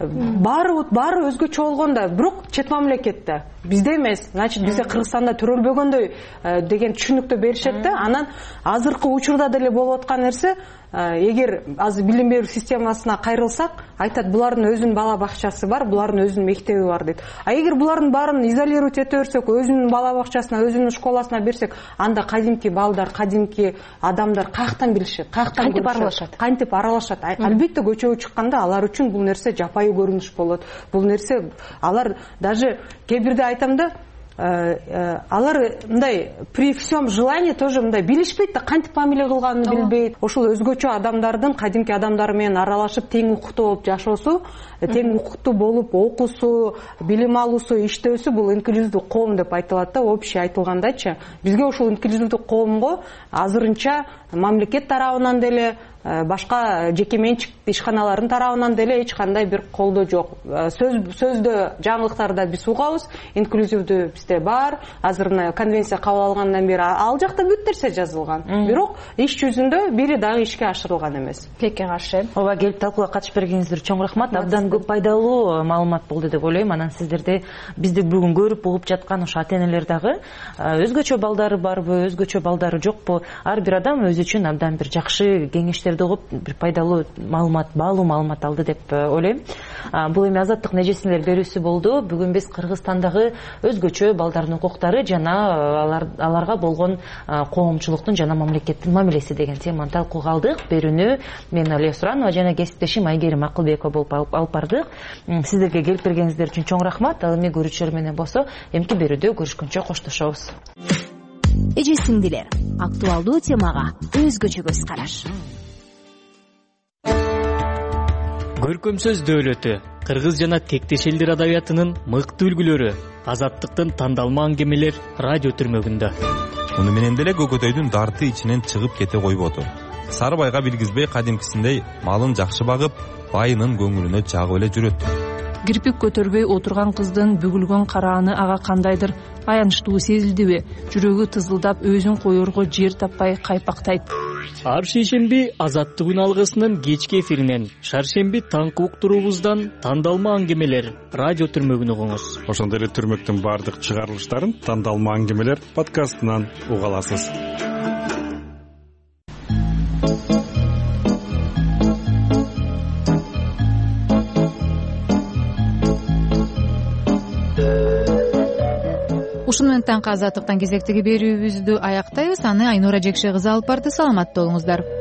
Баары өзгөчө болгон да, бирок чет мамлекетте. Бизде эмес, значит бизде Кыргызстанда төрөлбөгөндөй деген түшүнүктү беришет да. Анан азыркы учурда деле болуп аткан нерсе, эгер азыр билим берүү системасына кайрылсак, айтат булардын өзүнүн бала бакчасы бар, булардын өзүнүн мектеби бар дейт. А эгер булардын баарын изолировать ете берсек, өзүнүн бала бакчасына, өзүнүн школасына берсек, анда кадимки балдар, кадимки адамдар каяктан билишет, кантип аралашат? Кантип аралашат? Албетте көчөгө чыкканда алар үчүн бул нерсе жапайы көрүнүш болот. Бул нерсе алар даже кээ бирде айтам да, алар мындай при всем желании тоже мындай билишпейт да, кантип мамиле кылганын билбейт. Ошол өзгөчө адамдардын кадимки адамдар менен аралашып тең укуктуу болуп жашоосу, тең укуктуу болуп окуусу, билим алуусу, иштөөсү бул инклюзивдүү коом деп айтылат да, общий айтылгандачы. Бизге ошол инклюзивдүү коомго азырынча мамлекет тарабынан деле, башка жеке менчик ишканалардын тарабынан деле эч кандай бир колдоо жок. Сөздө жаңылыктарда биз угабыз, инклюзивдүү бизде бар. Азыр мына конвенция кабыл алгандан бери ал жакта бүт нерсе жазылган. Бирок иш жүзүндө бири дагы ишке ашырылган эмес. Текке каршы. Ооба, келип талкууга катышып бергениңиздер чоң рахмат. Абдан көп пайдалуу маалымат болду деп ойлойм. Анан сиздерде бизди бүгүн көрүп угуп жаткан ошо ата-энелер дагы өзгөчө балдары барбы, өзгөчө балдары жокпу, ар бир адам өзү үчүн абдан бир жакшы кеңештерди угуп, бир пайдалуу маалымат, баалуу маалымат алды деп ойлойм. Бул эми азаттык нежесинелер берүүсү болду. Бүгүн биз Кыргызстандагы өзгөчө балдардын укуктары жана аларга болгон коомчулуктун жана мамлекеттин мамилеси деген теманы талкууга алдык. Берүүнү мен Алия Суранова жана кесиптешим Айгерим Акылбекова болуп алып бардык. Сиздерге келип бергениңиздер үчүн чоң рахмат. Ал эми көрүүчүлөр менен болсо эмки берүүдө көрүшкөнчө коштошобуз. Эже сиңдилер, актуалдуу темага өзгөчө көз караш. Көркөм сөз дөөлөтү, кыргыз жана тектеш элдер адабиятынын мыкты үлгүлөрү, азаттыктын тандалма аңгемелер радио түрмөгүндө. Муну менен деле көкөтөйдүн дарты ичинен чыгып кете койбоду. Сарыбайга биргизбей кадимкисиндей малын жакшы багып, байынын көңүлүнө жагып эле жүрөт. Кирпик көтөрбөй отурган кыздын бүгүлгөн карааны ага кандайдыр аянычтуу сезилдиби? Жүрөгү тызылдап, өзүн коерго жер таппай кайпактайт. Ар шейшемби Азаттык үн алгысынын кечки эфиринен, шаршемби таңкы уктуруубуздан тандалма аңгемелер радио түрмөгүн угуңуз. Ошондой эле түрмөктүн баардык чыгарылыштарын тандалма аңгемелер подкастынан уга аласыз. Ушуну менен таңкы Азаттыктан кезектеги берүүбүздү аяктайбыз. Аны Айнура Жекше кызы алып барды. Саламатта болуңуздар.